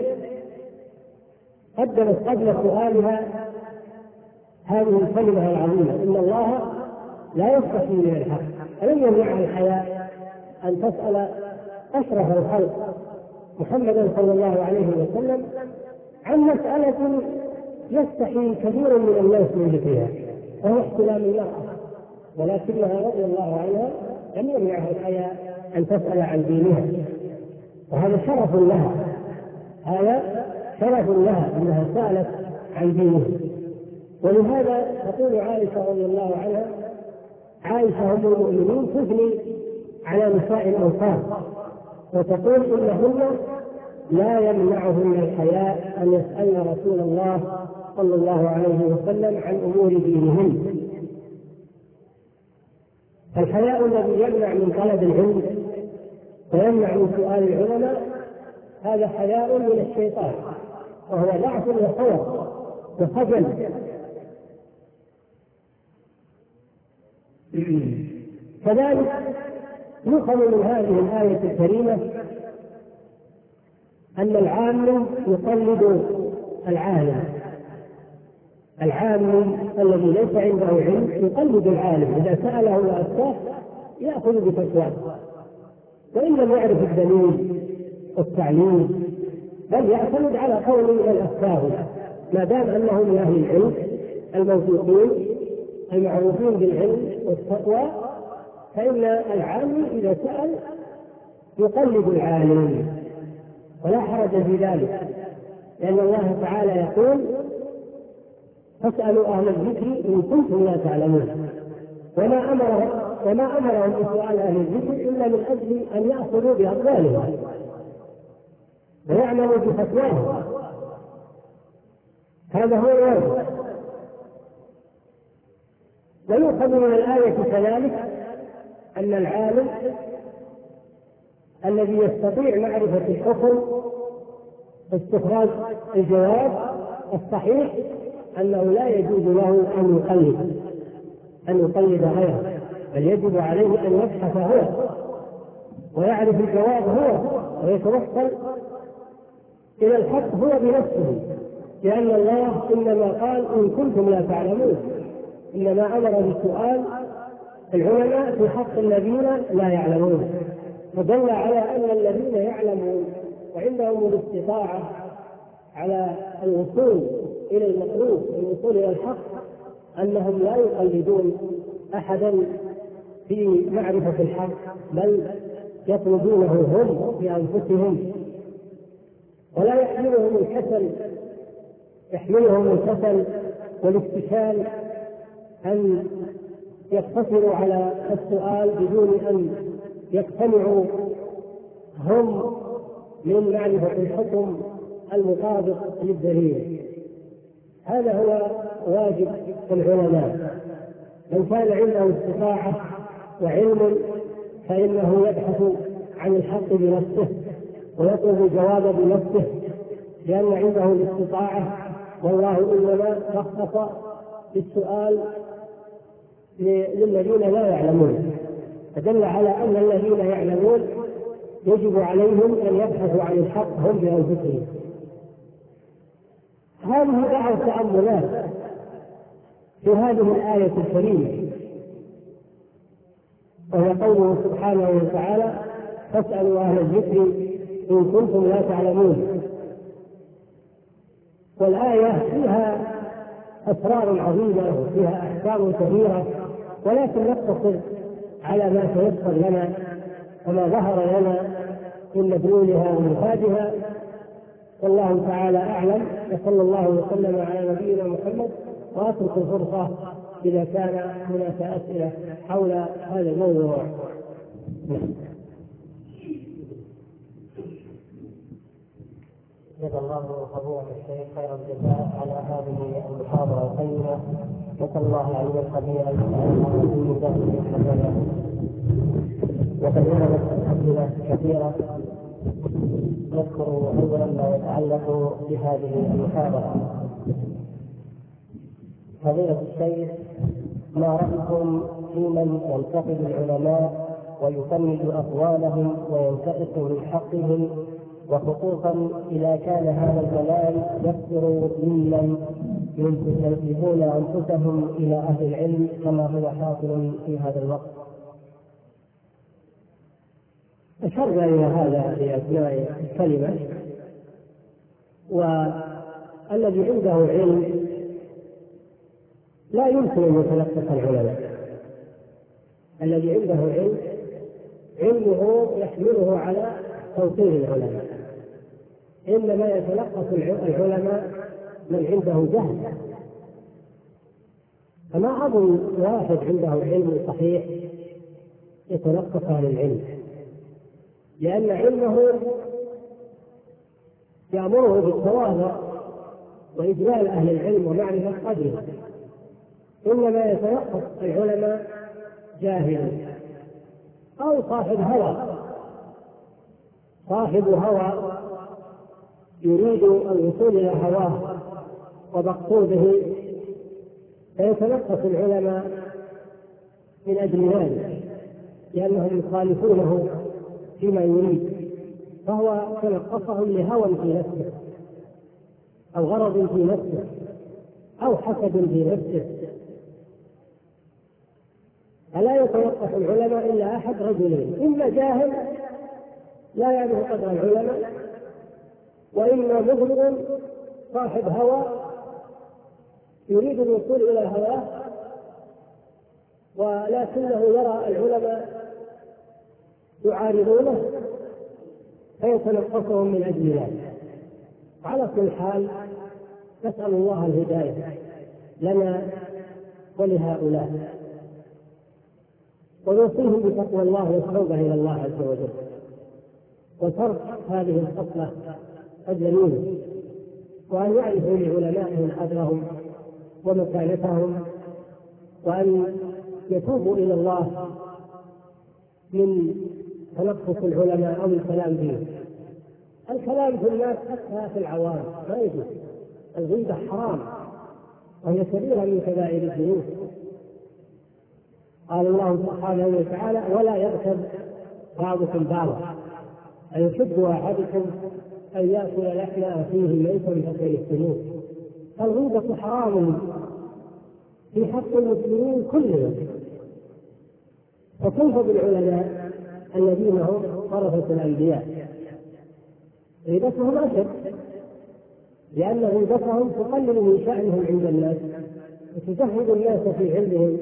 قدمت قبل سؤالها هذه الكلمة العظيمة: إن الله لا يستحي من الحق. ألم يمنعها الحياء أن تسأل أشرف الخلق محمدا صلى الله عليه وسلم عن مسألة يستحي كثير من الناس من ذكرها، وهو احتلام المرأة، ولكنها رضي الله عنها لم يمنعها الحياء أن تسأل عن دينها، وهذا شرف لها، هذا شرف لها أنها سألت عن دينها. ولهذا تقول عائشة رضي الله عنها: عائشة أم المؤمنين تثني على نساء الأنصار وتقول إنهن لا يمنعهن الحياء أن يسألن رسول الله صلى الله عليه وسلم عن أمور دينهن. الحياء الذي يمنع من طلب العلم ويمنع من سؤال العلماء هذا حياء من الشيطان، وهو ضعف وخوف وخجل. كذلك يؤخذ من هذه الآية الكريمة أن العام يقلد العالم، العام الذي ليس عنده علم يقلد العالم، إذا سأله وأفتاه يأخذ بفتواه، وإن لم يعرف الدليل والتعليم بل يعتمد على قول الأفتاه ما دام أنه من أهل العلم الموثوقين المعروفين بالعلم والتقوى، فإن العام إذا سأل يقلد العالم ولا حرج في ذلك، لأن الله تعالى يقول: فاسألوا أهل الذكر إن كنتم لا تعلمون. وما أمرهم وما أمرهم بسؤال أهل الذكر إلا من أجل أن يأخذوا بأقوالهم ويعملوا بفتواهم، هذا هو الواجب. ويؤخذ من الآية كذلك أن العالم الذي يستطيع معرفة الحكم استخراج الجواب الصحيح أنه لا يجوز له أن يقلد أن يقلد غيره، بل يجب عليه أن يبحث هو ويعرف الجواب هو ويتوصل إلى الحق هو بنفسه، لأن الله إنما قال: إن كنتم لا تعلمون، إنما أمر بسؤال العلماء في حق الذين لا يعلمون، فدل على أن الذين يعلمون وعندهم الاستطاعة على الوصول إلى المطلوب والوصول إلى الحق أنهم لا يقلدون أحدا في معرفة الحق، بل يطلبونه هم بأنفسهم، ولا يحملهم الكسل يحملهم الكسل والاستشال أن يقتصروا على السؤال بدون أن يقتنعوا هم من معرفة الحكم المطابق للدليل. هذا هو واجب العلماء، من كان عنده استطاعة وعلم فإنه يبحث عن الحق بنفسه ويطلب الجواب بنفسه، لأن عنده الاستطاعة، والله إنما رخص بالسؤال للذين لا يعلمون، فدل على أن الذين يعلمون يجب عليهم أن يبحثوا عن الحق هم بأنفسهم. هذه بعض التأملات في هذه الآية الكريمة، وهي قوله سبحانه وتعالى: فاسألوا أهل الذكر إن كنتم لا تعلمون. والآية فيها أسرار عظيمة وفيها أحكام كثيرة، ولكن نقتصر على ما تيسر لنا وما ظهر لنا من مدلولها ومفادها، والله تعالى أعلم. وصلى الله وسلم على نبينا محمد، وأترك الفرصة إذا كان هناك أسئلة حول هذا الموضوع. جزا الله فضيلة الشيخ خير الجزاء على هذه المحاضرة القيمة، نسأل الله العلي القدير أن يجعلها في ميزان حسناته. وقد وردت أمثلة كثيرة. نذكر أولا ما يتعلق بهذه المحاضرة. فضيلة الشيخ، ما رأيكم في من ينتقد العلماء ويفند أقوالهم وينتقص من حقهم، وخصوصا إذا كان هذا الكلام يصدر ممن ينسبون أنفسهم إلى أهل العلم كما هو حاصل في هذا الوقت؟ أشرنا إلى هذا في أثناء الكلمة. والذي عنده علم لا يمكن أن يتلقف العلماء. الذي عنده علم علمه يحمله على توقير العلماء، إنما يتلقف العلماء من عنده جهل. فما أظن واحد عنده علم صحيح يتلقف أهل العلم، لأن علمه يأمره بالتواضع وإجلال أهل العلم ومعرفة قدره، إنما يتلقف العلماء جاهل أو صاحب هوى صاحب هوى يريد الوصول إلى هواه ومقصوده، فيتلقف العلماء من أجل ذلك، لأنهم يخالفونه فيما يريد، فهو تلقفهم لهوى في نفسه أو غرض في نفسه أو حسد في نفسه. فلا يتوقف العلماء إلا أحد رجلين: إما جاهل لا يعرف قدر العلماء، وإما مغرض صاحب هوى يريد الوصول إلى هواه ولكنه يرى العلماء يعارضونه فيتنقصهم من أجل ذلك. على كل حال نسأل الله الهداية لنا ولهؤلاء، ونوصيهم بتقوى الله والتوبة إلى الله عز وجل، وترك هذه الخصلة الذميمة، وأن يعرفوا لعلمائهم قدرهم ومكانتهم، وأن يتوبوا إلى الله من تنقص العلماء أو الكلام فيه. الكلام في الناس حتى في العوام ما يجوز، الغيبة حرام وهي كبيرة من كبائر الذنوب. قال الله سبحانه وتعالى: ولا يغتب بعضكم بعضا أيحب أحدكم أن يأكل لحم أخيه ميتا فكرهتموه. الغيبة حرام في حق المسلمين كلهم، فكيف بالعلماء الذين هم ورثة الأنبياء؟ غيبتهم أشد، لأن غيبتهم تقلل من شأنهم عند الناس وتزهد الناس في علمهم،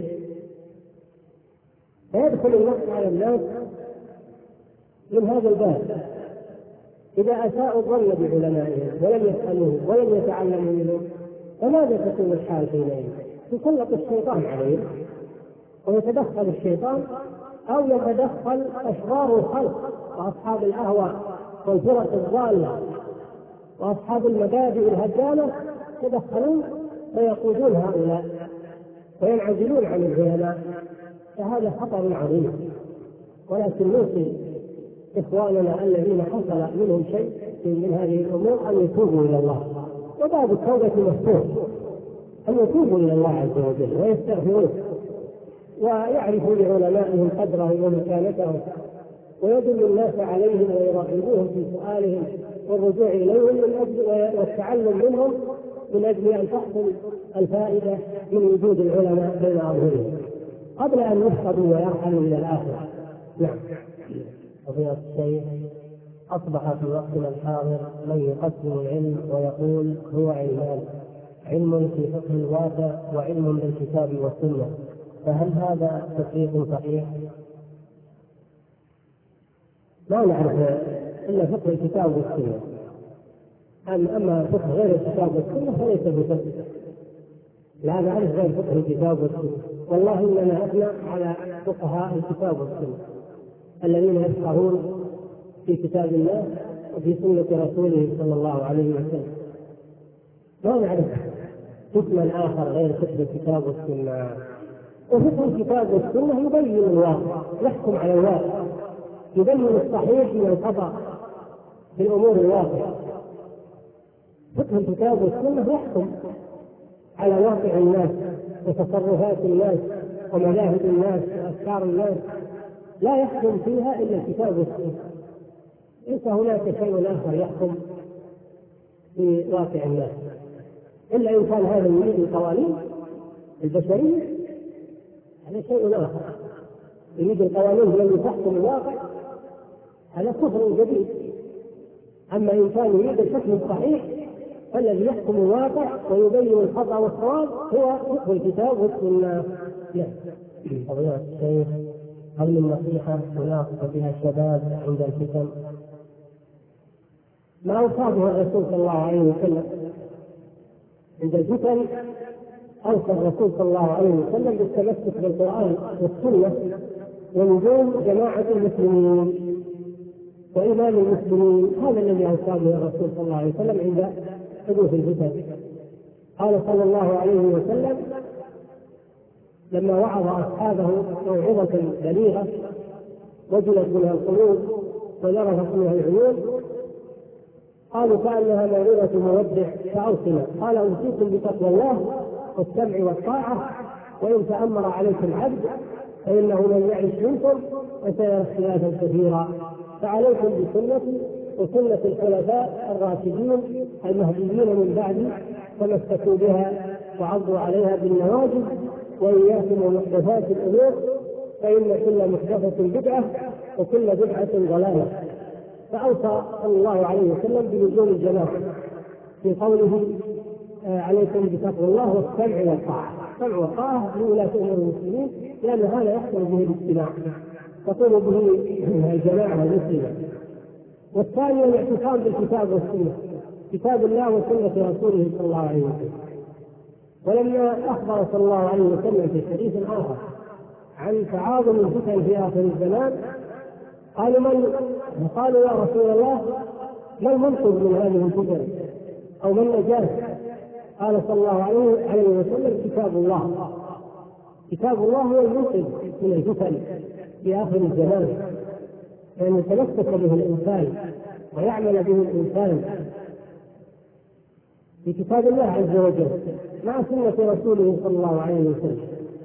فيدخل النقص على الناس من هذا الباب. إذا أساءوا الظن بعلمائهم ولم يسألوه ولم يتعلموا منهم فماذا تكون الحال حينئذ؟ يسلط الشيطان عليهم ويتدخل الشيطان، أو يتدخل أشرار الخلق وأصحاب الأهواء والفرق الضالة وأصحاب المبادئ الهدامة، يتدخلون فيقودون هؤلاء وينعزلون عن العلماء، فهذا خطر عظيم. ولكن نوصي إخواننا الذين حصل منهم شيء من هذه الأمور أن يتوبوا إلى الله، وباب التوبة مفتوح، أن يتوبوا إلى الله عز وجل ويستغفروه ويعرفوا لعلمائهم قدرهم ومكانتهم، ويدل الناس عليهم ويرغبوهم في سؤالهم والرجوع إليهم من أجل والتعلم منهم من أجل أن تحصل الفائدة من وجود العلماء بين أظهرهم قبل أن يفقدوا ويرحلوا إلى الآخرة. نعم. فضيلة الشيخ، أصبح في وقتنا الحاضر من يقسم العلم ويقول هو علمان: علم في فقه الواقع وعلم بالكتاب والسنة، فهل هذا تفريق صحيح؟ لا نعرف إلا فقه الكتاب والسنة، أما فقه غير الكتاب والسنة فليس بفقه. لا نعرف غير فقه الكتاب والسنة، والله إننا أثنى على فقهاء الكتاب والسنة الذين يفقهون في كتاب الله وفي سنة رسوله صلى الله عليه وسلم. لا نعرف اسما آخر غير فقه الكتاب والسنة، وفقه الكتاب والسنة يبين الواقع، يحكم على الواقع، يبين الصحيح من الخطأ في الأمور الواقعة. فقه الكتاب والسنة يحكم على واقع الناس وتصرفات الناس ومذاهب الناس وأفكار الناس، لا يحكم فيها إلا الكتاب والسنة. ليس هناك شيء آخر يحكم في واقع الناس، إلا إن كان هذا يريد القوانين البشرية، هذا شيء آخر. يريد القوانين التي تحكم الواقع، هذا كفر جديد. أما إن كان يريد الحكم الصحيح فالذي يحكم الواقع ويبين الخطأ والصواب هو فقه الكتاب والسنة. فضيلة الشيخ، هل من نصيحة يناقش بها الشباب عند الفتن؟ ما أوصاه الرسول صلى الله عليه وسلم عند الفتن، أوصى الرسول صلى الله عليه وسلم بالتمسك بالقرآن والسنة ولزوم جماعة المسلمين وإمام المسلمين. هذا الذي أوصاه الرسول صلى الله عليه وسلم عند حدوث الفتن. قال صلى الله عليه وسلم لما وعظ أصحابه موعظة بليغة وجلت منها القلوب وذرفت منها العيون، قالوا كأنها موعظة مودع فأوصنا. قال أوصيكم بتقوى الله والسمع والطاعة، وإن تأمر عليكم عبد فإنه من يعش منكم وسيرى اختلافا كثيرا، فعليكم بسنتي وسنة الخلفاء الراشدين المهديين من بعدي، تمسكوا بها وعضوا عليها بالنواجذ، وإياكم ومحدثات الأمور فإن كل محدثة بدعة وكل بدعة ضلالة. فأوصى صلى الله عليه وسلم بلزوم الجماعة في قوله عليكم بتقوى الله والسمع والطاعة. السمع والطاعة لولاة أمور المسلمين، لأن هذا يحصل به الاجتماع، تقوم به الجماعة المسلمة. والثاني الاعتصام بالكتاب والسنة، كتاب الله وسنة رسوله صلى الله عليه وسلم. ولما أخبر صلى الله عليه وسلم في حديث آخر عن تعاظم الفتن في آخر الزمان، قالوا من قالوا يا رسول الله ما المنقذ من هذه الفتن أو ما النجاة؟ قال صلى الله عليه وسلم كتاب الله. كتاب الله هو المنقذ من الفتن في آخر الزمان، لأن يتمسك به الإنسان ويعمل به الإنسان في كتاب الله عز وجل مع سنة رسوله صلى الله عليه وسلم.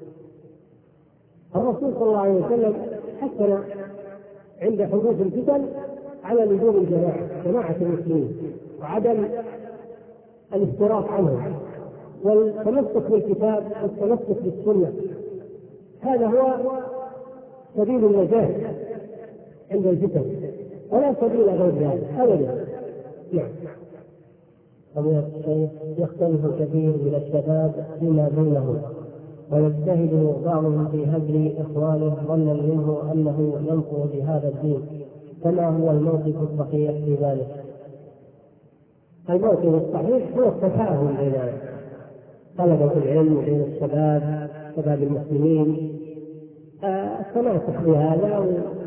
الرسول صلى الله عليه وسلم حثنا عند حدوث الفتن على لزوم الجماعة، جماعة المسلمين، وعدم الافتراق عنهم، والتمسك بالكتاب والتمسك بالسنة. هذا هو سبيل النجاة عند الفتن، ولا سبيل غير ذلك أبدا. نعم. فضيلة الشيخ، يختلف الكثير من الشباب فيما بينهم، ويجتهد بعضهم في هجر إخوانه ظنا منه أنه ينفع بهذا الدين، فما هو الموقف الصحيح في ذلك؟ الموقف الصحيح هو التفاهم بين طلبة العلم وبين الشباب شباب المسلمين، التماسك بهذا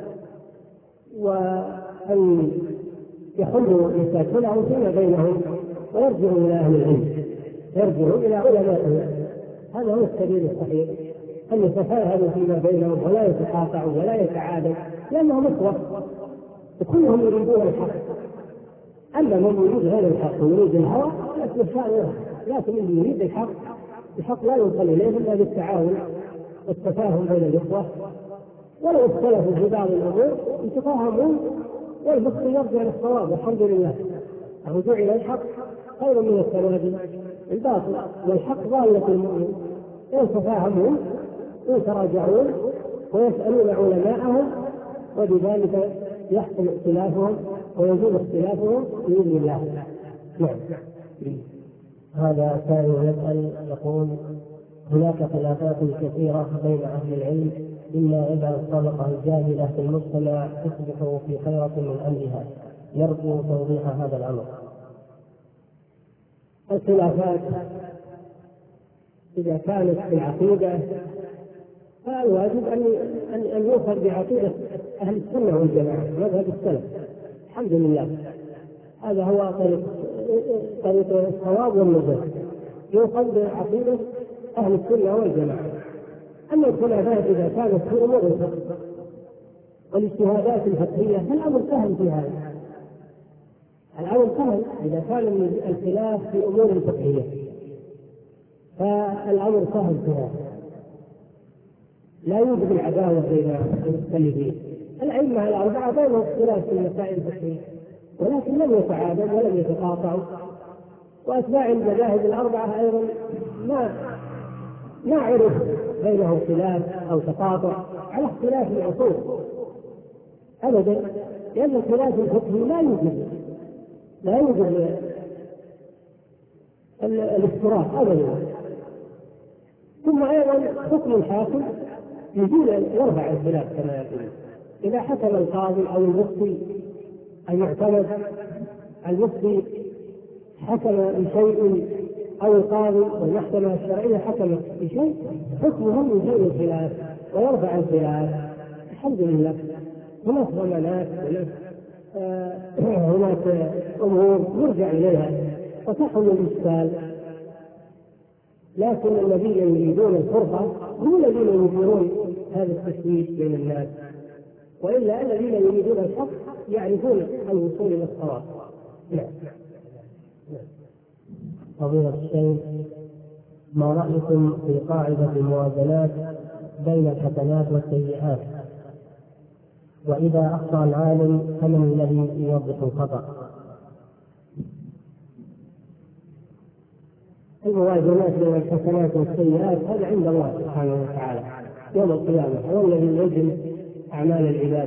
وأن يحلوا مشاكلهم فيما بينهم ويرجعوا إلى أهل العلم، يرجعوا إلى علمائهم. هذا هو السبيل الصحيح، أن يتفاهموا فيما بينهم ولا يتقاطعوا ولا يتعادوا، لأنهم إخوة وكلهم يريدون الحق. أما من يريد غير الحق ويريد الهوى فأسلم شأنه، لكن اللي يريد الحق الحق لا يوصل إليه إلا بالتعاون والتفاهم بين الإخوة، ولو اختلفوا في بعض الأمور يتفاهمون والمسلم يرجع للصواب. والحمد لله الرجوع إلى الحق خير من التنادي الباطل، والحق ضالة المؤمن. يتفاهمون ويتراجعون ويسألون علماءهم، وبذلك يحصل اختلافهم ويزول اختلافهم بإذن الله. نعم. هذا سائل يسأل يقول: هناك خلافات كثيرة بين أهل العلم، إما إذا الطبقة الجاهلة في المجتمع تصبح في خيرة من أمرها، يرجو توضيح هذا الأمر. الخلافات إذا كانت في العقيدة فالواجب أن أن يؤخذ بعقيدة أهل السنة والجماعة، مذهب السلف. الحمد لله هذا هو طريق طريق الصواب والنجاة، يؤخذ بعقيدة أهل السنة والجماعة. أما الخلافات إذا كانت في أمور الفقه والاجتهادات الفقهية فالأمر سهل في هذا، الأمر سهل إذا كان الخلاف في أمور فقهية فالأمر سهل في هذا، لا يوجد العداوة بين المختلفين. الأئمة الأربعة بينهم اختلاف في المسائل الفقهية ولكن لم يتعادوا ولم يتقاطعوا، وأتباع المذاهب الأربعة أيضا ما ما عرف بينهم خلاف أو تقاطع على اختلاف العصور أبدا، لأن الخلاف الفقهي لا يوجد لا يوجد الافتراق أبدا. ثم أيضا حكم الحاكم يزيل يرفع الخلاف كما يقول، إذا حكم القاضي أو المفتي المعتمد، المفتي حكم بشيء أو القاضي والمحكمة الشرعية حكمت بشيء، حكمهم يزيل الخلاف ويرفع الخلاف. الحمد لله هناك ضمانات، هناك أمور يرجع إليها وتحل الإشكال. لكن الذين يريدون الفرقة هم الذين يثيرون هذا التشويش بين الناس، وإلا الذين يريدون الحق يعرفون الوصول إلى الصواب. نعم. فضيلة الشيخ، ما رأيكم في قاعدة الموازنات بين الحسنات والسيئات؟ وإذا أخطأ العالم فمن الذي يوضح الخطأ؟ الموازنات بين الحسنات والسيئات هذا عند الله سبحانه وتعالى يوم القيامة، هو الذي يوزن أعمال العباد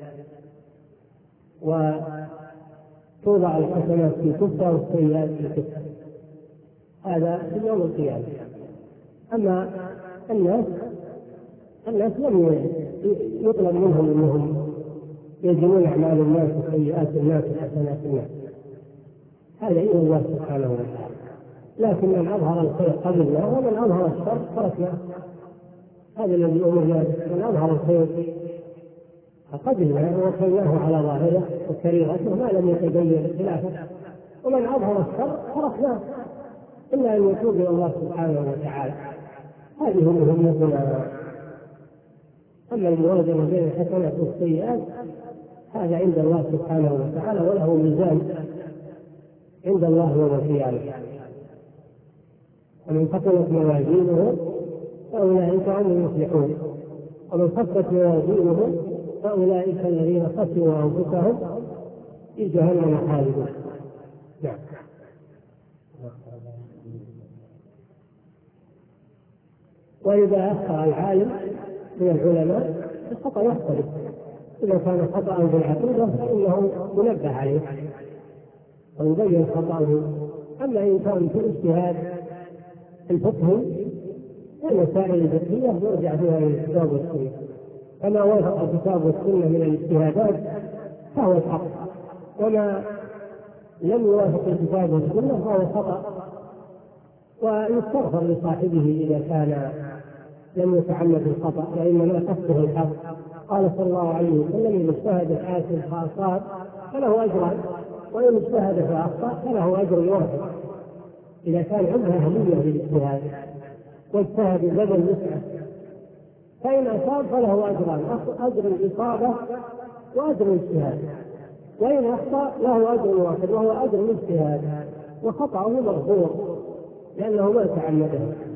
وتوضع الحسنات في كفة والسيئات في كفة، هذا في يوم القيامة. أما الناس الناس لم يطلب منهم أنهم يجنون أعمال الناس وسيئات الناس وحسنات الناس، هذا إلى الله سبحانه وتعالى. لكن من أظهر الخير قبلنا ومن أظهر الشر تركنا، هذا الذي أمرنا. من أظهر الخير قبلنا ووكلناه على ظاهره وسريرته ما لم يتبين خلافه، ومن أظهر الشر تركناه إلا أن يتوب إلى الله سبحانه وتعالى. هذه مهمتنا. أما الموازنة بين الحسنات والسيئات هذا عند الله سبحانه وتعالى وله ميزان عند الله يوم القيامة. ومن ثقلت موازينه فأولئك هم المفلحون، ومن خفت موازينه فأولئك الذين خسروا أنفسهم في جهنم خالدون. نعم. وإذا أخطأ العالم من العلماء الخطأ يختلف، إذا كان خطأ بالعقيدة فإنه ينبه عليه ويبين خطأه. أما إن كان في اجتهاد الفقه المسائل الفقهية يرجع فيها إلى الكتاب والسنة، فما وافق الكتاب والسنة من الاجتهادات فهو الحق، وما لم يوافق الكتاب والسنة فهو خطأ، ويستغفر لصاحبه إذا كان لم يتعمد الخطأ وإنما قصده الحق. قال صلى الله عليه وسلم: إن اجتهد الحاكم فأصاب فله أجران، وإن اجتهد فأخطأ فله أجر واحد، إذا كان عنده أهلية للاجتهاد واجتهد بذل الوسع. فإن أصاب فله أجران: أجر الإصابة وأجر الاجتهاد، وإن أخطأ له أجر واحد وهو أجر الاجتهاد، وخطأه مغفور لأنه ما تعمده.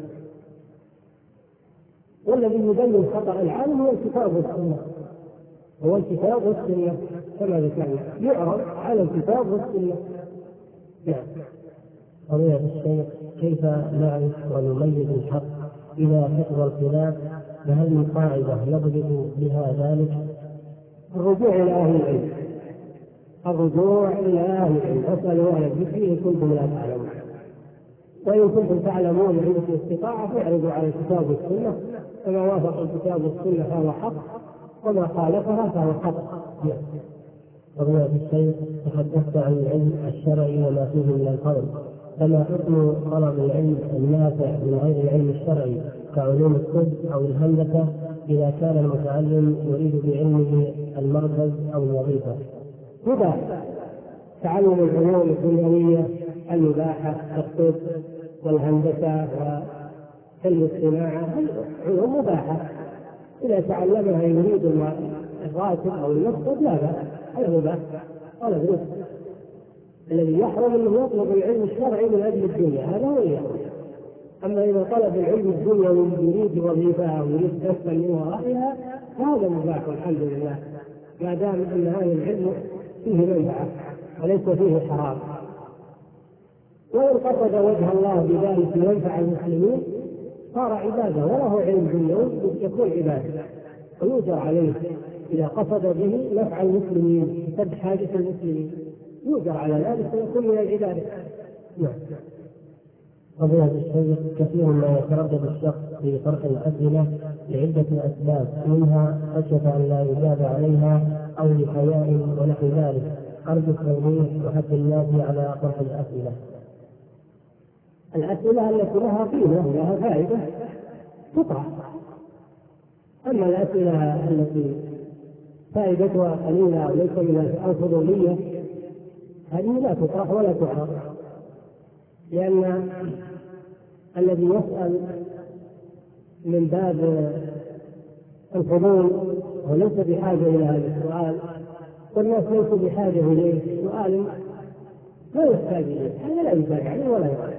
والذي يبين خطأ العالم هو الكتاب والسنة، هو الكتاب والسنة كما ذكرنا، يعرض على الكتاب والسنة. نعم. فضيلة الشيخ، كيف نعرف ونميز الحق إذا كثر الخلاف؟ فهل من قاعدة نضبط بها ذلك؟ الرجوع إلى أهل العلم، الرجوع إلى أهل العلم. أسألوا أهل الذكر إن كنتم لا تعلمون، وإن كنتم تعلمون عندكم استطاعة فاعرضوا على الكتاب والسنة، فما وافق الكتاب والسنة فهو حق، وما خالفها فهو خطأ. فضيلة الشيخ، تحدثت عن العلم الشرعي وما فيه من القول، فما حكم طلب العلم النافع من غير العلم الشرعي كعلوم الطب أو الهندسة إذا كان المتعلم يريد بعلمه المركز أو الوظيفة؟ مباح تعلم العلوم الدنيوية المباحة كالطب والهندسة كالصناعة علوم مباحة، إذا تعلمها يريد الراتب أو المقصد لا بأس، هذا مباح ولا بأس. الذي يحرم أنه يطلب العلم الشرعي من أجل الدنيا، هذا هو يحرم. أما إذا طلب العلم الدنيوي يريد وظيفة أو يريد كسبا من ورائها فهذا مباح والحمد لله، ما دام أن هذا العلم فيه منفعة وليس فيه حرام. وإن قصد وجه الله بذلك لينفع المسلمين صار عبادة، وله علم دنيوي يكون عبادة ويؤجر عليه إذا قصد به نفع المسلمين سد حاجة المسلمين يؤجر على ذلك ويكون من العبادة. نعم. فضيلة الشيخ، كثير ما يتردد الشخص في طرح الأسئلة لعدة أسباب، منها خشية أن لا يجاب عليها أو لحياء ونحو ذلك. أرجو التوضيح وحث الناس على طرح الأسئلة. الأسئلة التي لها قيمة ولها فائدة تطرح، أما الأسئلة التي فائدتها قليلة أو ليس من الفضولية هذه لا تطرح ولا تعرض، لأن الذي يسأل من باب الفضول وليس بحاجة إلى هذا السؤال والناس ليسوا بحاجة إليه، سؤال لا يحتاج إليه هذا لا يحتاج عليه ولا يحتاج،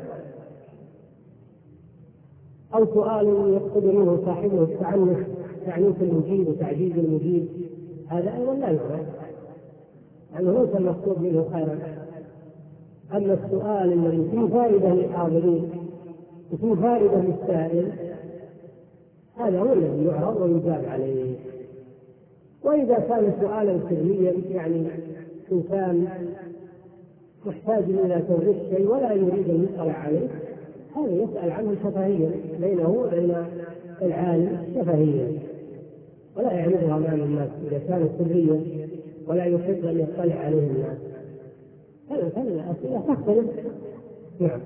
أو سؤال يقصد منه صاحبه التعنف تعنيف المجيب وتعجيز المجيب، هذا أيضا لا يحتاج، لأنه ليس المقصود منه خيرا. أما السؤال الذي فيه فائدة للحاضرين وفيه فائدة للسائل هذا هو الذي يعرض ويجاب عليه. وإذا كان سؤالا سريا يعني إنسان محتاج إلى توضيح شيء ولا يريد أن يطلع عليه هذا يسأل عنه شفهيا بينه وبين العالم شفهيا ولا يعرضه أمام الناس إذا كان سريا ولا يحب أن يطلع عليه الناس. هذا الأسئلة تختلف. نعم.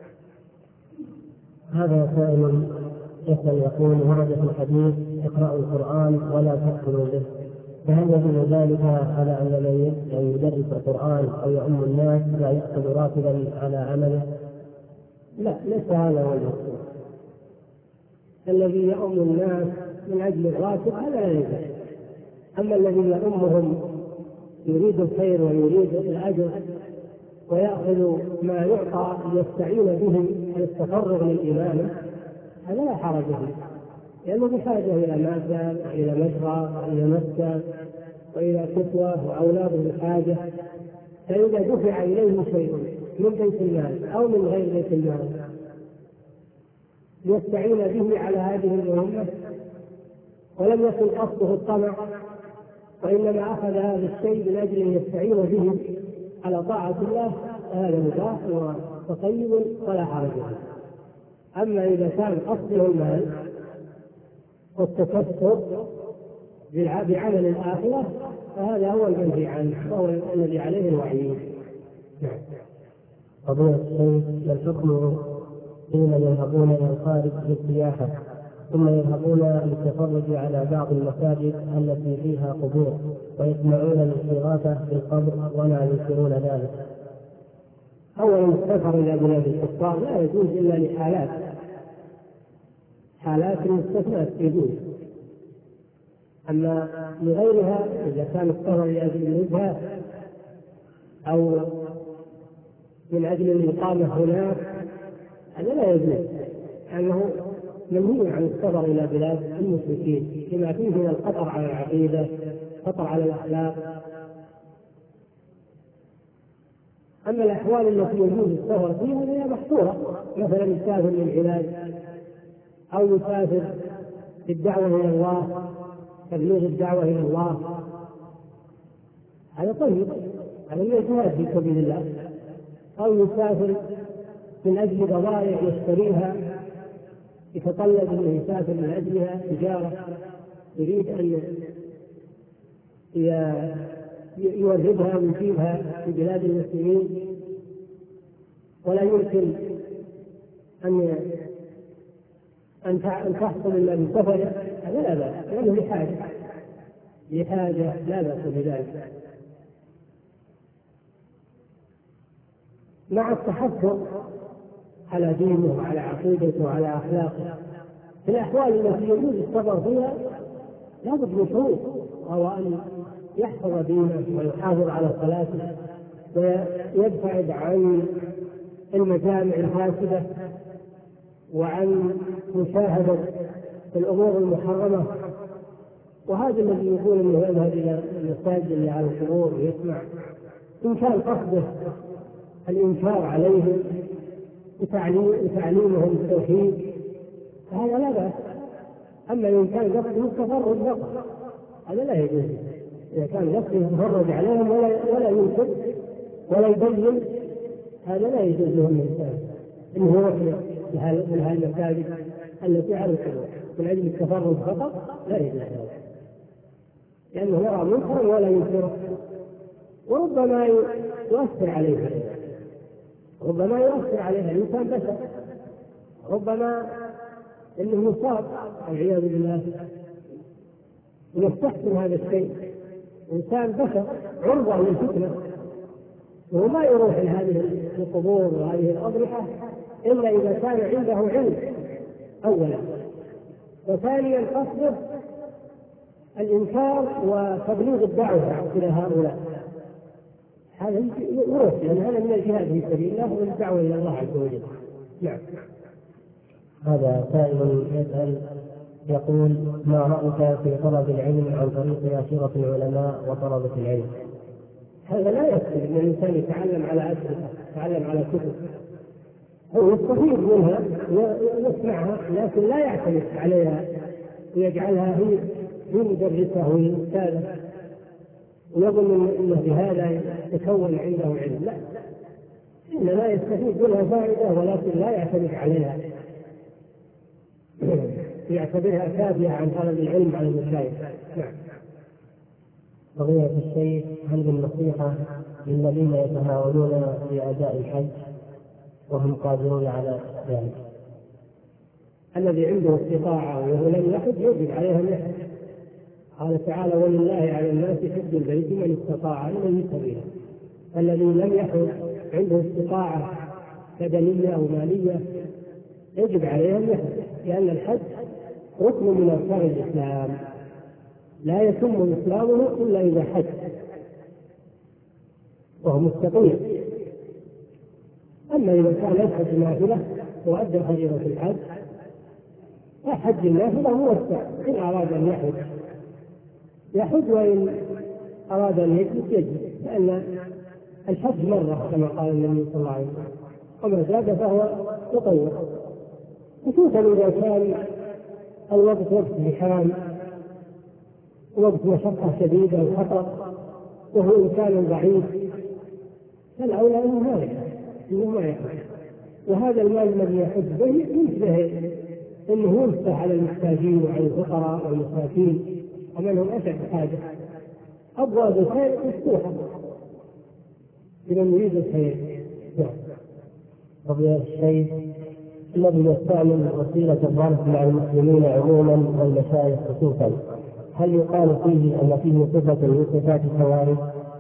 هذا سائل يسأل يقول: ورد في الحديث اقرأوا القرآن ولا تأكلوا به، فهل يدل ذلك على أن من يدرس القرآن أو يؤم الناس لا يأخذ راتبا على عمله؟ لا، ليس هذا هو المقصود. الذي يؤم الناس من أجل الراتب هذا لا يجوز، أما الذي يؤمهم يريد الخير ويريد الأجر ويأخذ ما يعطى ليستعين به على التفرغ للإمامة هذا لا حرج فيه، لأنه بحاجة إلى ماكل وإلى مشرب وإلى مسكن وإلى كسوة وأولاده بحاجة، فإذا دفع إليه شيء من بيت المال أو من غير بيت المال ليستعين به على هذه المهمة ولم يكن قصده الطمع وإنما أخذ هذا الشيء من أجل أن يستعين به على طاعة الله هذا مباح وطيب ولا حرج فيه. أما إذا كان قصده المال والتكسب بعمل الآخرة فهذا هو المنهي عنه وهو الذي عليه الوعيد. نعم. قضية الشيخ: ما الحكم حين يذهبون إلى الخارج للسياحة ثم يذهبون للتفرج على بعض المساجد التي فيها قبور ويسمعون الاستغاثة بالقبر ولا ينكرون ذلك؟ أولا السفر إلى بلاد الكفار لا يجوز إلا لحالات حالات مستثناة يجوز، أما لغيرها إذا كان السفر لأجل الوجهة أو من أجل الإقامة هناك هذا لا يجوز، لأنه منهي عن السفر إلى بلاد المشركين لما فيه من الخطر على العقيدة، خطر على الأخلاق. أما الأحوال التي يجوز السفر فيها هي محصورة، مثلا يسافر للعلاج أو يسافر للدعوة إلى الله، تبليغ الدعوة إلى الله، هذا طيب، هذا من الجهاد في سبيل الله. أو يسافر من أجل بضائع يشتريها يتطلب أن يسافر من أجلها تجارة يريد أن يوردها ويجيبها في بلاد المسلمين ولا يمكن أن أن تحصل إلا بسفر، هذا لا بأس، لأنه لحاجة لحاجة لا بأس بذلك، مع التحفظ على دينه وعلى عقيدته وعلى أخلاقه. في الأحوال التي يجوز السفر فيها لابد من شروط، وهو أن يحفظ دينه ويحافظ على صلاته ويبتعد عن المجامع الفاسدة وعن مشاهدة الأمور المحرمة. وهذا الذي يقول انه يذهب الى المساجد اللي على القبور ويسمع، ان كان قصده الانكار عليهم وتعليمهم التوحيد فهذا لا باس. اما ان كان قصده التفرج فقط هذا لا يجوز. اذا كان قصده يتفرج عليهم ولا ولا ينكر ولا يبين هذا لا يجوز له الانسان انه يروح من هالمساجد التي على القبور من اجل التفرج فقط، لا يجوز له، لأنه يرى منكرا ولا ينكره، وربما يؤثر عليه ربما يؤثر عليه الإنسان بشر، ربما إنه يصاب والعياذ بالله ويستحسن هذا الشيء. إنسان بشر عرضة للفتنة، وهو ما يروح لهذه القبور وهذه الأضرحة إلا إذا كان عنده علم أولا، وثانيا قصده الإنكار وتبليغ الدعوة إلى هؤلاء. هذا يروح لأن هذا من الجهاد في سبيل الله والدعوة إلى الله عز وجل. نعم. هذا سائل يسأل يقول: ما رأيك في طلب العلم عن طريق أشرة العلماء وطلبة العلم؟ هذا لا يكفي أن الإنسان يتعلم على أشرطة، يتعلم على كتب، هو يستفيد منها ويسمعها لكن لا يعتمد عليها ويجعلها هي هي مدرسه وأستاذه ويظن أنه بهذا يكون عنده علم. لا، إنما يستفيد منها فائدة ولكن لا يعتمد عليها، يعتبرها كافية عن طلب العلم على المشايخ. نعم. فضيلة الشيخ، هل من نصيحة للذين يتهاونون في أداء الحج وهم قادرون على ذلك؟ الذي عنده استطاعة وهو لم يحج يجب عليه أن يحج. قال تعالى: ولله على الناس حج البيت من استطاع إليه سبيلا. الذي لم يحج عنده استطاعة بدنية أو مالية يجب عليه أن يحج، لأن الحج ركن من أركان الإسلام، لا يتم إسلامه إلا إذا حج وهو مستطيع. أما إذا كان يحج نافلة وأدى فريضة الحج فحج النافلة موسع، إن أراد أن يحج يحج، وإن أراد أن يجلس يجلس، لأن الحج مرة كما قال النبي صلى الله عليه وسلم، وما زاد فهو تطوع، خصوصا إذا كان الوقت وقت زحام وقت مشقة شديدة وخطر وهو إنسان ضعيف فالأولى أنه ما يحج، إنه ما يحج. وهذا المال الذي يحج به ينتبه إنه يفتح على المحتاجين وعلى الفقراء والمساكين ومن هم أشد حاجة. أبواب الخير مفتوحة لمن يريد الخير. فضيلة الشيخ، الذي يستعمل وسيلة الربط مع المسلمين عموما والمشايخ خصوصا، هل يقال فيه أن فيه صفة من صفات الخوارج؟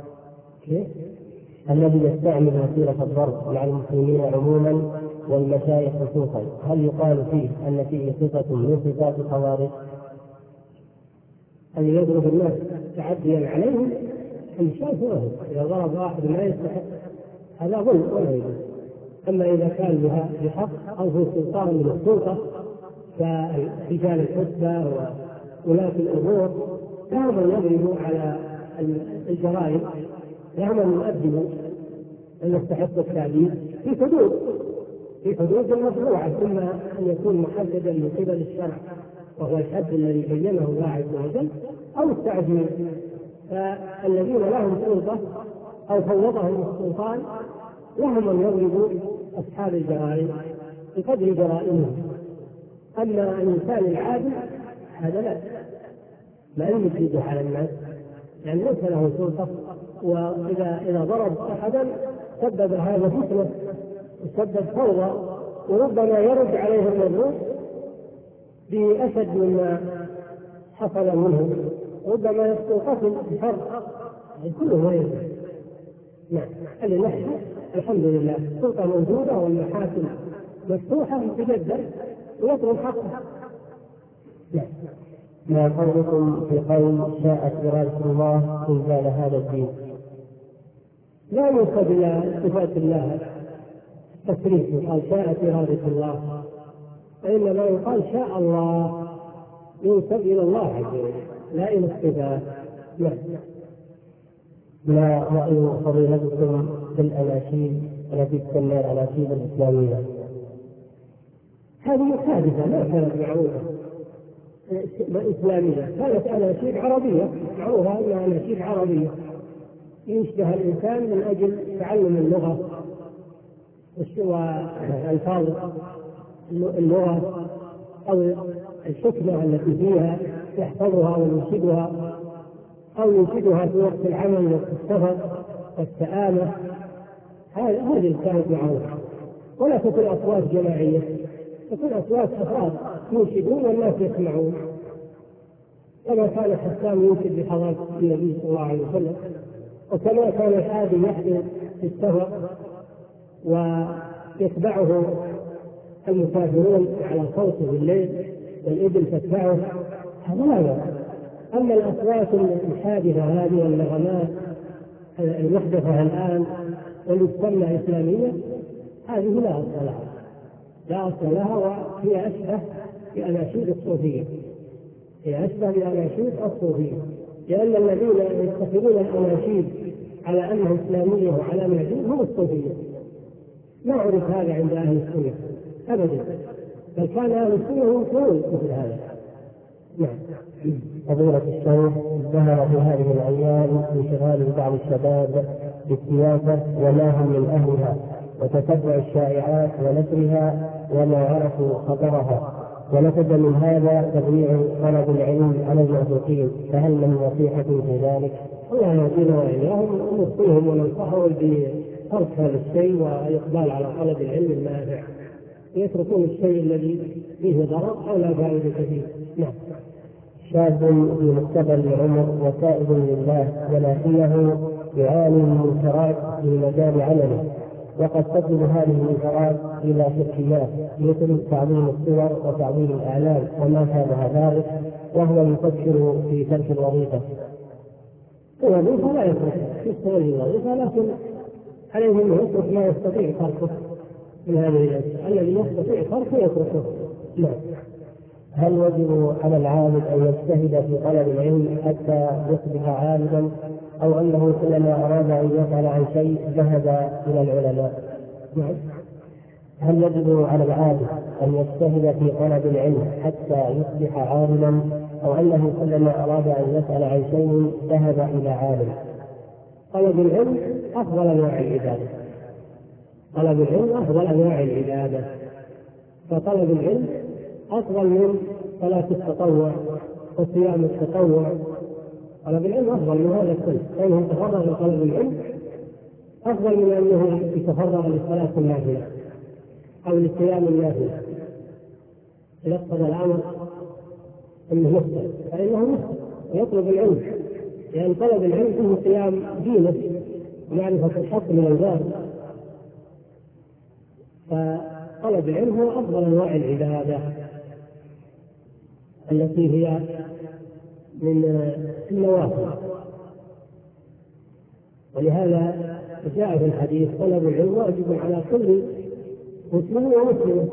الذي يستعمل وسيلة الضرب مع المسلمين عموما والمشايخ خصوصا، هل يقال فيه أن فيه صفة من صفات الخوارج؟ أن يضرب الناس تعديا عليهم المشايخ له، إذا ضرب واحد ما يستحق هذا ظلم ولا يجوز. أما إذا كان بها بحق أو في سلطان من السلطة كرجال الحسبة وولاة الأمور لهم أن يضربوا على الجرائم، لهم أن يؤدبوا أن يستحق التعديل في حدود في حدود المشروعة، ثم أن يكون محددا من قبل الشرع وهو الحد الذي بينه الله عز وجل، أو التعديل. فالذين لهم سلطة أو فوضهم السلطان لهم أن يضربوا أصحاب الجرائم بقدر جرائمهم. أما الإنسان العادل هذا لا، ما يمد على الناس لأن يعني ليس له سلطة، وإذا إذا ضرب أحدا سبب هذا فتنة وسبب فوضى، وربما يرد عليه المضروب بأشد مما حصل منه، ربما يحصل قتل بفرق، كله ما يجوز. نعم. اللي نحن الحمد لله السلطة موجودة والمحاكم مفتوحة تجدد ويطلب حقه، ما قولكم في قول شاءت إرادة الله إنزال هذا الدين؟ لا يوصل إلى صفات الله التصريح يقال شاءت إرادة الله، وإنما يقال شاء الله يوصل إلى الله عز وجل لا إلى الصفات. ما رأي فضيلتكم في الأناشيد التي تسمى الأناشيد الإسلامية؟ هذه حادثة ما كانت معروفة إسلامية، كانت أناشيد عربية معروفة أنها أناشيد عربية يشبه الإنسان من أجل تعلم اللغة والألفاظ اللغة أو الحكمة التي فيها يحفظها وينشدها أو ينشدها في وقت العمل وقت السفر والسآمة. هذه كانت معروفة، ولا تكون أصوات جماعية، تكون أصوات أفراد ينشدون والناس يسمعون، كما كان حسان ينشد بحضرة النبي صلى الله عليه وسلم، وكما كان الآدي يحدث في السفر ويتبعه المسافرون على صوته بالليل والإبل تتبعه، هذا لا يرى. أما الأصوات الحادثة هذه والنغمات المحدثة الآن والتي تسمى إسلامية هذه لا أصل لها، لا أصل لها، وهي أشبه بأناشيد الصوفية، هي أشبه بأناشيد الصوفية، لأن الذين يتخذون الأناشيد على أنها إسلامية وعلى معدين هم الصوفية. ما عرف هذا عند أهل السنة أبدا، بل كان أهل السنة ينكرون مثل هذا. نعم. فضيلة الشيخ، ظهر في هذه الأيام انشغال بعض الشباب بالسياسة وما هم من أهلها وتتبع الشائعات ونشرها وما عرفوا خطرها، ونتج من هذا تضييع طلب العلم على المعتوقين، فهل من نصيحة في ذلك؟ الله يهدينا وإياهم ونصحهم وننصحهم بترك هذا الشيء والإقبال على طلب العلم النافع، يتركون الشيء الذي فيه ضرر أو لا فائدة فيه. نعم. شاب في مقتبل العمر وتائب لله، ولكنه يعاني من منكرات في مجال عمله، وقد تصل هذه المنكرات إلى شركيات مثل تعظيم الصور وتعظيم الأعلام وما شابه ذلك، وهو يفكر في ترك الوظيفة. الوظيفة لا يترك يستغل الوظيفة، لكن عليه أن يترك ما يستطيع تركه من هذه الأشياء، الذي يستطيع تركه يتركه. نعم. هل يجب على العالم أن يجتهد في طلب العلم حتى يصبح عالما، أو أنه كلما أراد أن يفعل عن شيء ذهب إلى العلماء؟ نعم. هل يجب على العالم أن يجتهد في طلب العلم حتى يصبح عالما، أو أنه كلما أراد أن يسأل عن شيء ذهب إلى عالم؟ طلب العلم أفضل أنواع العبادة، طلب العلم أفضل أنواع العبادة، فطلب العلم أفضل من صلاة التطوع وصيام التطوع. طلب العلم أفضل من هذا الكل، فإنه يتفرغ لطلب العلم أفضل من أنه يتفرغ لصلاة النافلة أو لصيام النافلة. إذا اقتضى الأمر أنه مسلم فإنه مسلم ويطلب العلم، لأن طلب العلم فيه قيام دينه ومعرفة الحق من الباطل، فطلب العلم هو أفضل أنواع العبادة التي هي من النوافل. ولهذا جاء في الحديث طلب العلم واجب على كل مسلم ومسلم،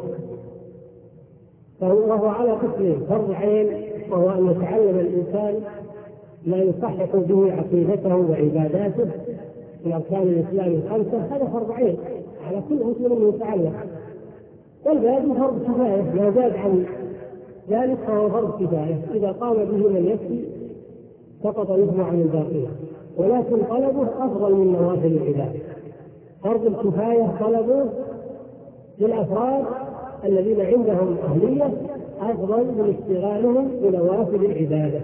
فهو على قسمين: فرض عين وهو أن يتعلم الإنسان ما يصحح به عقيدته وعباداته من أركان الإسلام الخمسة، هذا فرض عين على كل مسلم يتعلم، والباقي فرض كفاية، ما زاد عن ذلك فهو فرض كفاية، إذا قام به من يكفي سقط الإثم عن الباقين، ولكن طلبه أفضل من نوافل العبادة. فرض الكفاية طلبه للأفراد الذين عندهم أهلية أفضل من اشتغالهم بنوافل العبادة.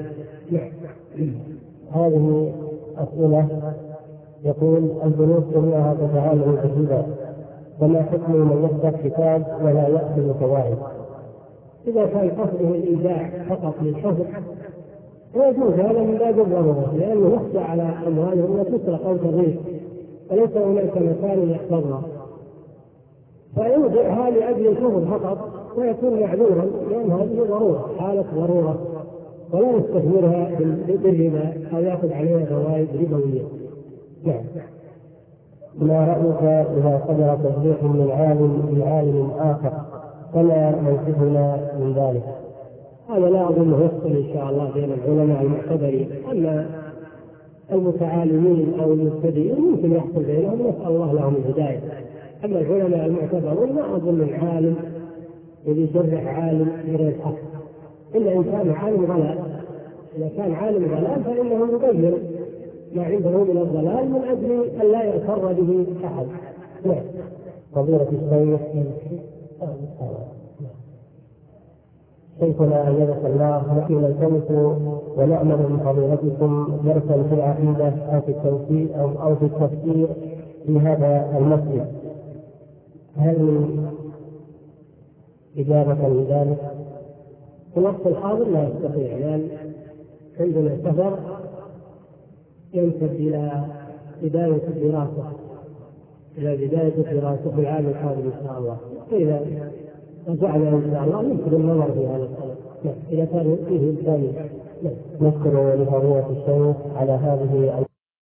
هذه أسئلة. يقول: البنوك كلها تتعامل بالربا، فما حكم من يفتح كتاب ولا يأخذ فوائد؟ إذا كان قصده الإيداع فقط للحفظ ويجوز هذا من باب الضرورة، لأنه يخشى على أموالهم وتسرق أو تضيع وليس هناك مكان يحفظها، فيوضعها لأجل الحفظ فقط ويكون معذورا، لأن هذه ضرورة، حالة ضرورة، ولا يستثمرها بالربا أو يأخذ عليها فوائد ربوية. نعم. ما رأيك إذا صدر تصريح من عالم لعالم آخر فما موقفنا من ذلك؟ هذا لا أظنه يحصل إن شاء الله بين العلماء المعتبرين، أما المتعالمين أو المبتدئين ممكن يحصل بينهم، نسأل الله لهم الهداية. أما العلماء المعتبرون ما أظن العالم الذي يشرح عالم غير الحق، إلا إن كان عالم ضلال. إذا كان عالم ضلال فإنه يغير ما عنده من الضلال من أجل أن لا يغتر به أحد. نعم. فضيلة الشيخ شيخنا أيدك الله، نحن نلتمس ونأمل من فضيلتكم درسا في العقيدة أو في التوفيق أو, أو في التفسير في هذا المسجد، هل من إجابة لذلك؟ في الوقت الحاضر لا يستطيع، لأن عندنا سفر ينسب إلى بداية الدراسة إلى بداية الدراسة في العام القادم إن شاء الله. إذا رجعنا إن شاء الله يمكن النظر في هذا السنة إذا كان فيه إمكانية. نشكر لفضيلة الشيخ على هذه